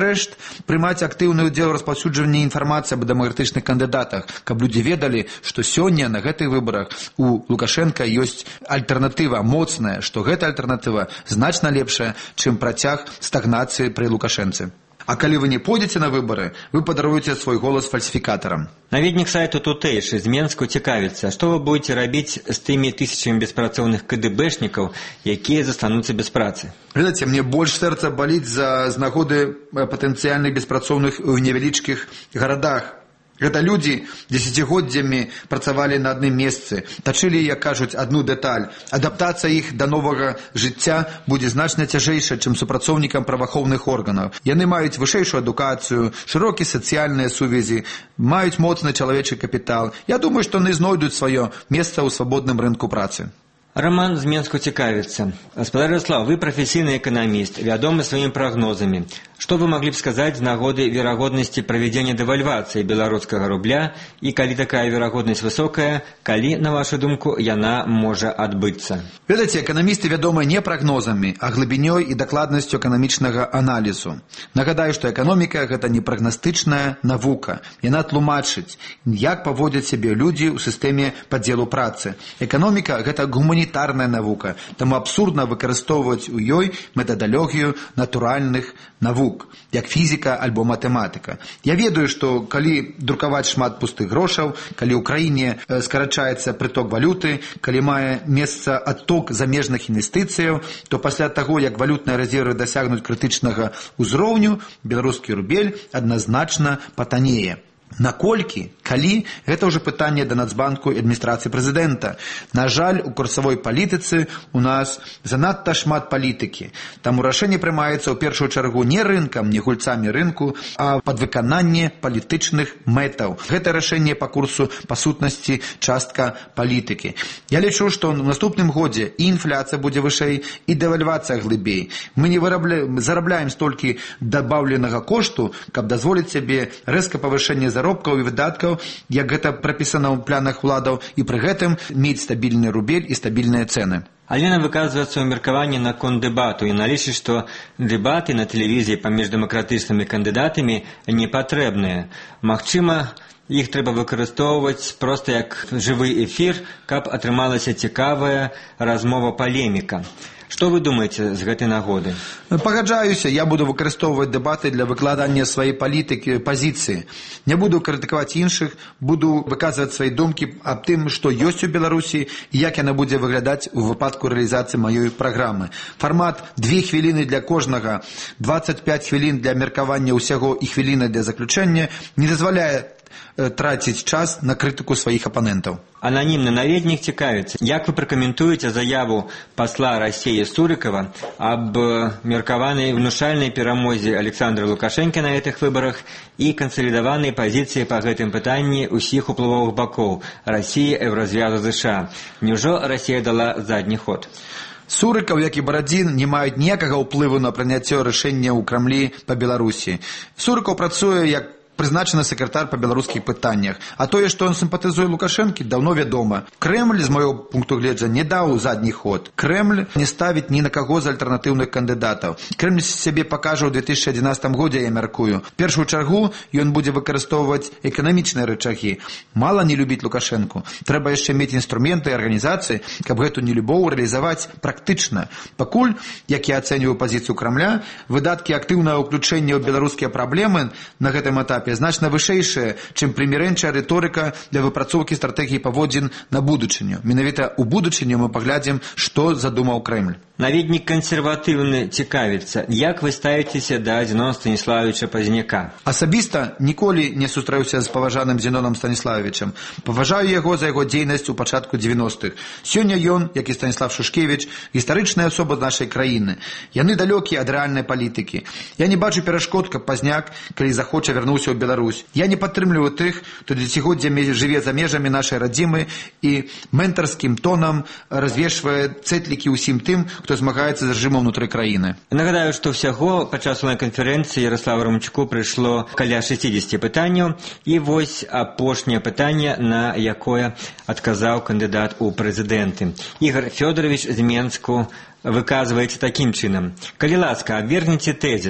прымаць актыўны ўдзел у распаўсюджванні інфармацыі аб дэмакратычных кандыдатах, каб людзі ведалі, што сёння на гэтых выбарах у Лукашенка ёсць альтэрнатыва моцная, што гэта альтэрнатыва значна лепшая, чым працяг стагнацыі пры Лукашэнцы. А калі вы не пойдзеце на выбары, вы падаруеце свой голас фальсіфікатарам. Наведнік сайту «Тутэйшы» з Менску цікавіцца, што вы будзеце рабіць з тымі тысячамі беспрацоўных КДБшнікаў, якія застануцца без працы? Ведаце, мне больш сэрца баліць з нагоды патэнцыяльных беспрацоўных у невялічкіх гарадах. Гэта людзі дзесяцігоддзямі працавалі на адным месцы, тачылі, як кажуць, адну дэталь. Адаптацыя іх да новага жыцця будзе значна цяжэйшая, чым супрацоўнікам праваахоўных органаў. Яны маюць вышэйшую адукацыю, шырокі сацыяльныя сувязі, маюць моцны чалавечы капітал. Я думаю, што яны знойдуць сваё месца ў свабодным рынку працы. Роман з Менску цікавіцца. Гаспадар Ярослав, вы прафесійны эканаміст, вядомы сваімі прагнозамі. Што вы маглі б сказаць з нагоды верагоднасці правядзення дэвальвацыі беларускага рубля і калі такая верагоднасць высокая, калі, на вашу думку, яна можа адбыцца? Ведаце, эканамісты вядомы не прагнозамі, а глыбінёй і дакладнасцю эканамічнага аналізу. Нагадаю, што эканоміка – гэта не прагнастычная навука. Яна тлумачыць, як паводзяць сябе людзі ў сістэме падзелу працы. Эканоміка – гэта гуманітарная навука, таму абсурдна выкарыстоўваць у ёй метадалогію натуральных навук, як фізіка альбо матэматыка. Я ведаю, што калі друкаваць шмат пустых грошаў, калі ў краіне скарачаецца прыток валюты, калі мае месца адток замежных інвестыцыяў, то пасля таго, як валютныя рэзервы дасягнуць крытычнага ўзроўню, беларускі рубель адназначна патанее. Наколькі, калі, гэта ўжо пытанне да Нацбанку і адміністрацыі прэзідэнта. На жаль, у курсавой палітыцы у нас занадта шмат палітыкі. Таму рашэнне прымаецца ў першую чаргу не рынкам, не гульцамі рынку, а пад выкананне палітычных мэтаў. Гэта рашэнне па курсу, па сутнасці, частка палітыкі. Я лічу, што ў наступным годзе і інфляцыя будзе вышэй, і дэвальвацыя глыбей. Мы не зарабляем столькі дабаўленага кошту, каб дазволіць сябе рэзка павышэнне заробкаў і выдаткаў, як гэта прапісана ў планах уладаў, і пры гэтым мець стабільны рубель і стабільныя цэны. Алена выказваецца ў меркаванні наконт дэбату і налічыць, што дэбаты на тэлевізіі паміж дэмакратычнымі кандыдатамі не патрэбныя. Магчыма, іх трэба выкарыстоўваць проста як жывы эфір, каб атрымалася цікавая размова-палеміка. Што вы думаеце з гэтай нагоды? Пагаджаюся, я буду выкарыстоўваць дэбаты для выкладання сваёй палітыкі, пазіцыі. Не буду крытыкаваць іншых, буду выказваць свае думкі аб тым, што ёсць у Беларусі і як яна будзе выглядаць у выпадку рэалізацыі маёй праграмы. Фармат 2 хвіліны для кожнага, 25 хвілін для меркавання ўсяго і хвіліны для заключэння не дазваляе траціць час на крытыку сваіх апанентаў. Ананімны наведнік цікавіцца, як вы пракаментуеце заяву пасла Расіі Сурыкова аб меркаванай внушальнай перамозе Александра Лукашэнкі на гэтых выбарах і кансалідаванай пазіцыі па гэтым пытанні ўсіх уплывовых бакоў Расіі, Еўразвязу, ЗША. Няўжо Расія дала задні ход? Сурыкаў, як і Барадзін, не маюць ніякага ўплыву на прыняцце рашэння ў Крамлі па Беларусі. Сурыкаў працуе як прызначаны сакратар па беларускіх пытаннях. А тое, што ён сімпатызуе Лукашэнкі, даўно вядома. Крэмль, з майго пункту гледжання, не даў задні ход. Крэмль не ставіць ні на каго з альтэрнатыўных кандыдатаў. Крэмль сябе пакажа ў 2011 годзе, я мяркую. В першую чаргу ён будзе выкарыстоўваць эканамічныя рычагі. Мала не любіць Лукашэнку. Трэба яшчэ мець інструменты і арганізацыі, каб гэту нелюбоў рэалізаваць практычна. Пакуль, як я ацэньваю пазіцыю Крамля, выдаткі актыўнага ўключэння ў беларускія праблемы на гэтым этапе значна вышэйшая, чым прымірэнчая рыторыка для выпрацоўкі стратэгіі паводзін на будучыню. Менавіта ў будучыню мы паглядзім, што задумаў Крэмль. Наведнік кансерватыўны цікавіцца, як вы ставіцеся да Зенона Станіславовича Пазняка? Асабіста ніколі не сустрэўся з паважаным Зеноном Станіславовичам. Паважаю яго за яго дзейнасць у пачатку 90-х. Сёння ён, як і Станіслав Шушкевіч, гістарычная асоба нашай краіны. Яны далёкія ад рэальнай палітыкі. Я не бачу перашкод, каб Пазняк, калі захоча, вярнуўся ў Беларусь. Я не падтрымліваю тых, хто дзесяцігоддзямі жыве за межамі нашай радзімы і ментарскім тонам развешвае цэтлікі ўсім тым, хто змагаецца з рэжымам унутры краіны. Нагадаю, што ўсяго падчас онлайн-канферэнцыі Ярославу Рамчуку прыйшло каля 60 пытанняў, і вось апошняе пытанне, на якое адказаў кандыдат у прэзідэнты. Ігор Фёдорович з Менску выказваецца такім чынам. Калі ласка, абвергніце тэзіс.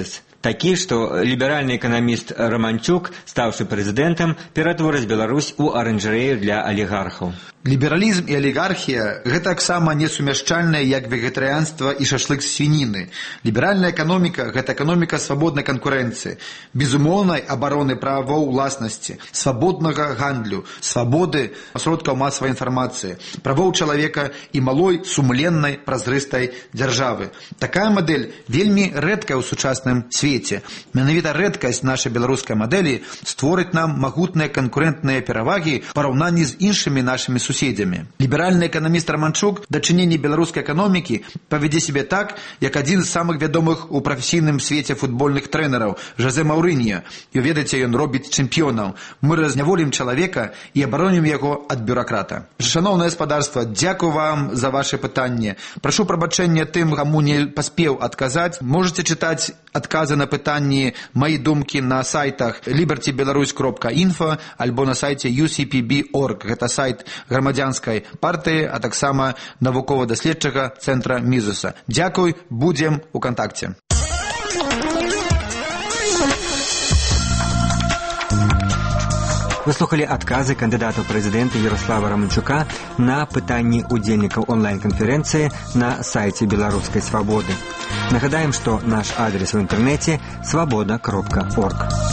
Такі, што ліберальны эканаміст Романчук, стаўшы прэзідэнтам, ператворыць Беларусь у аранжарэю для алігархаў. Лібералізм і алігархія – гэта таксама несумяшчальнае, як вегетарыянства і шашлык з свініны. Ліберальная эканоміка – гэта эканоміка свабоднай канкурэнцыі, безумоўнай абароны правоў уласнасці, свабоднага гандлю, свабоды сродкаў масавай інфармацыі, правоў чалавека і малой, сумленнай, празрыстай дзяржавы. Такая мадэль вельмі рэдкая ў сучасным свеце. Менавіта рэдкасць нашай беларускай мадэлі створыць нам магутныя канкурэнтныя перавагі ў параўнанні з іншымі нашымі суседзямі. Ліберальны эканаміст Романчук дачыненні беларускай эканомікі павядзе сябе так, як адзін з самых вядомых у прафесійным свеце футбольных трэнераў Жозе Маурыньо. І ведаеце, ён робіць чэмпіёнаў. Мы разняволім чалавека і абаронім яго ад бюракрата. Шаноўнае гаспадарства, дзякую вам за ваше пытанне. Прашу прабачэння тым, каму не паспеў адказаць. Можете чытаць адказы на пытанні «Мои думкі» на сайтах libertybelarus.info альбо на сайце ucpb.org. Гэта сайт грамадзянскай партыі, а таксама навукова-даследчага цэнтра Мізуса. Дзякуй, будзем у кантакце. Вы слухали адказы кандыдата ў прэзідэнты Ярослава Романчука на пытанні удзельнікаў онлайн-канферэнцыі на сайце Беларускай свабоды. Нагадаем, што наш адрес у інтэрнэце свабода.орг.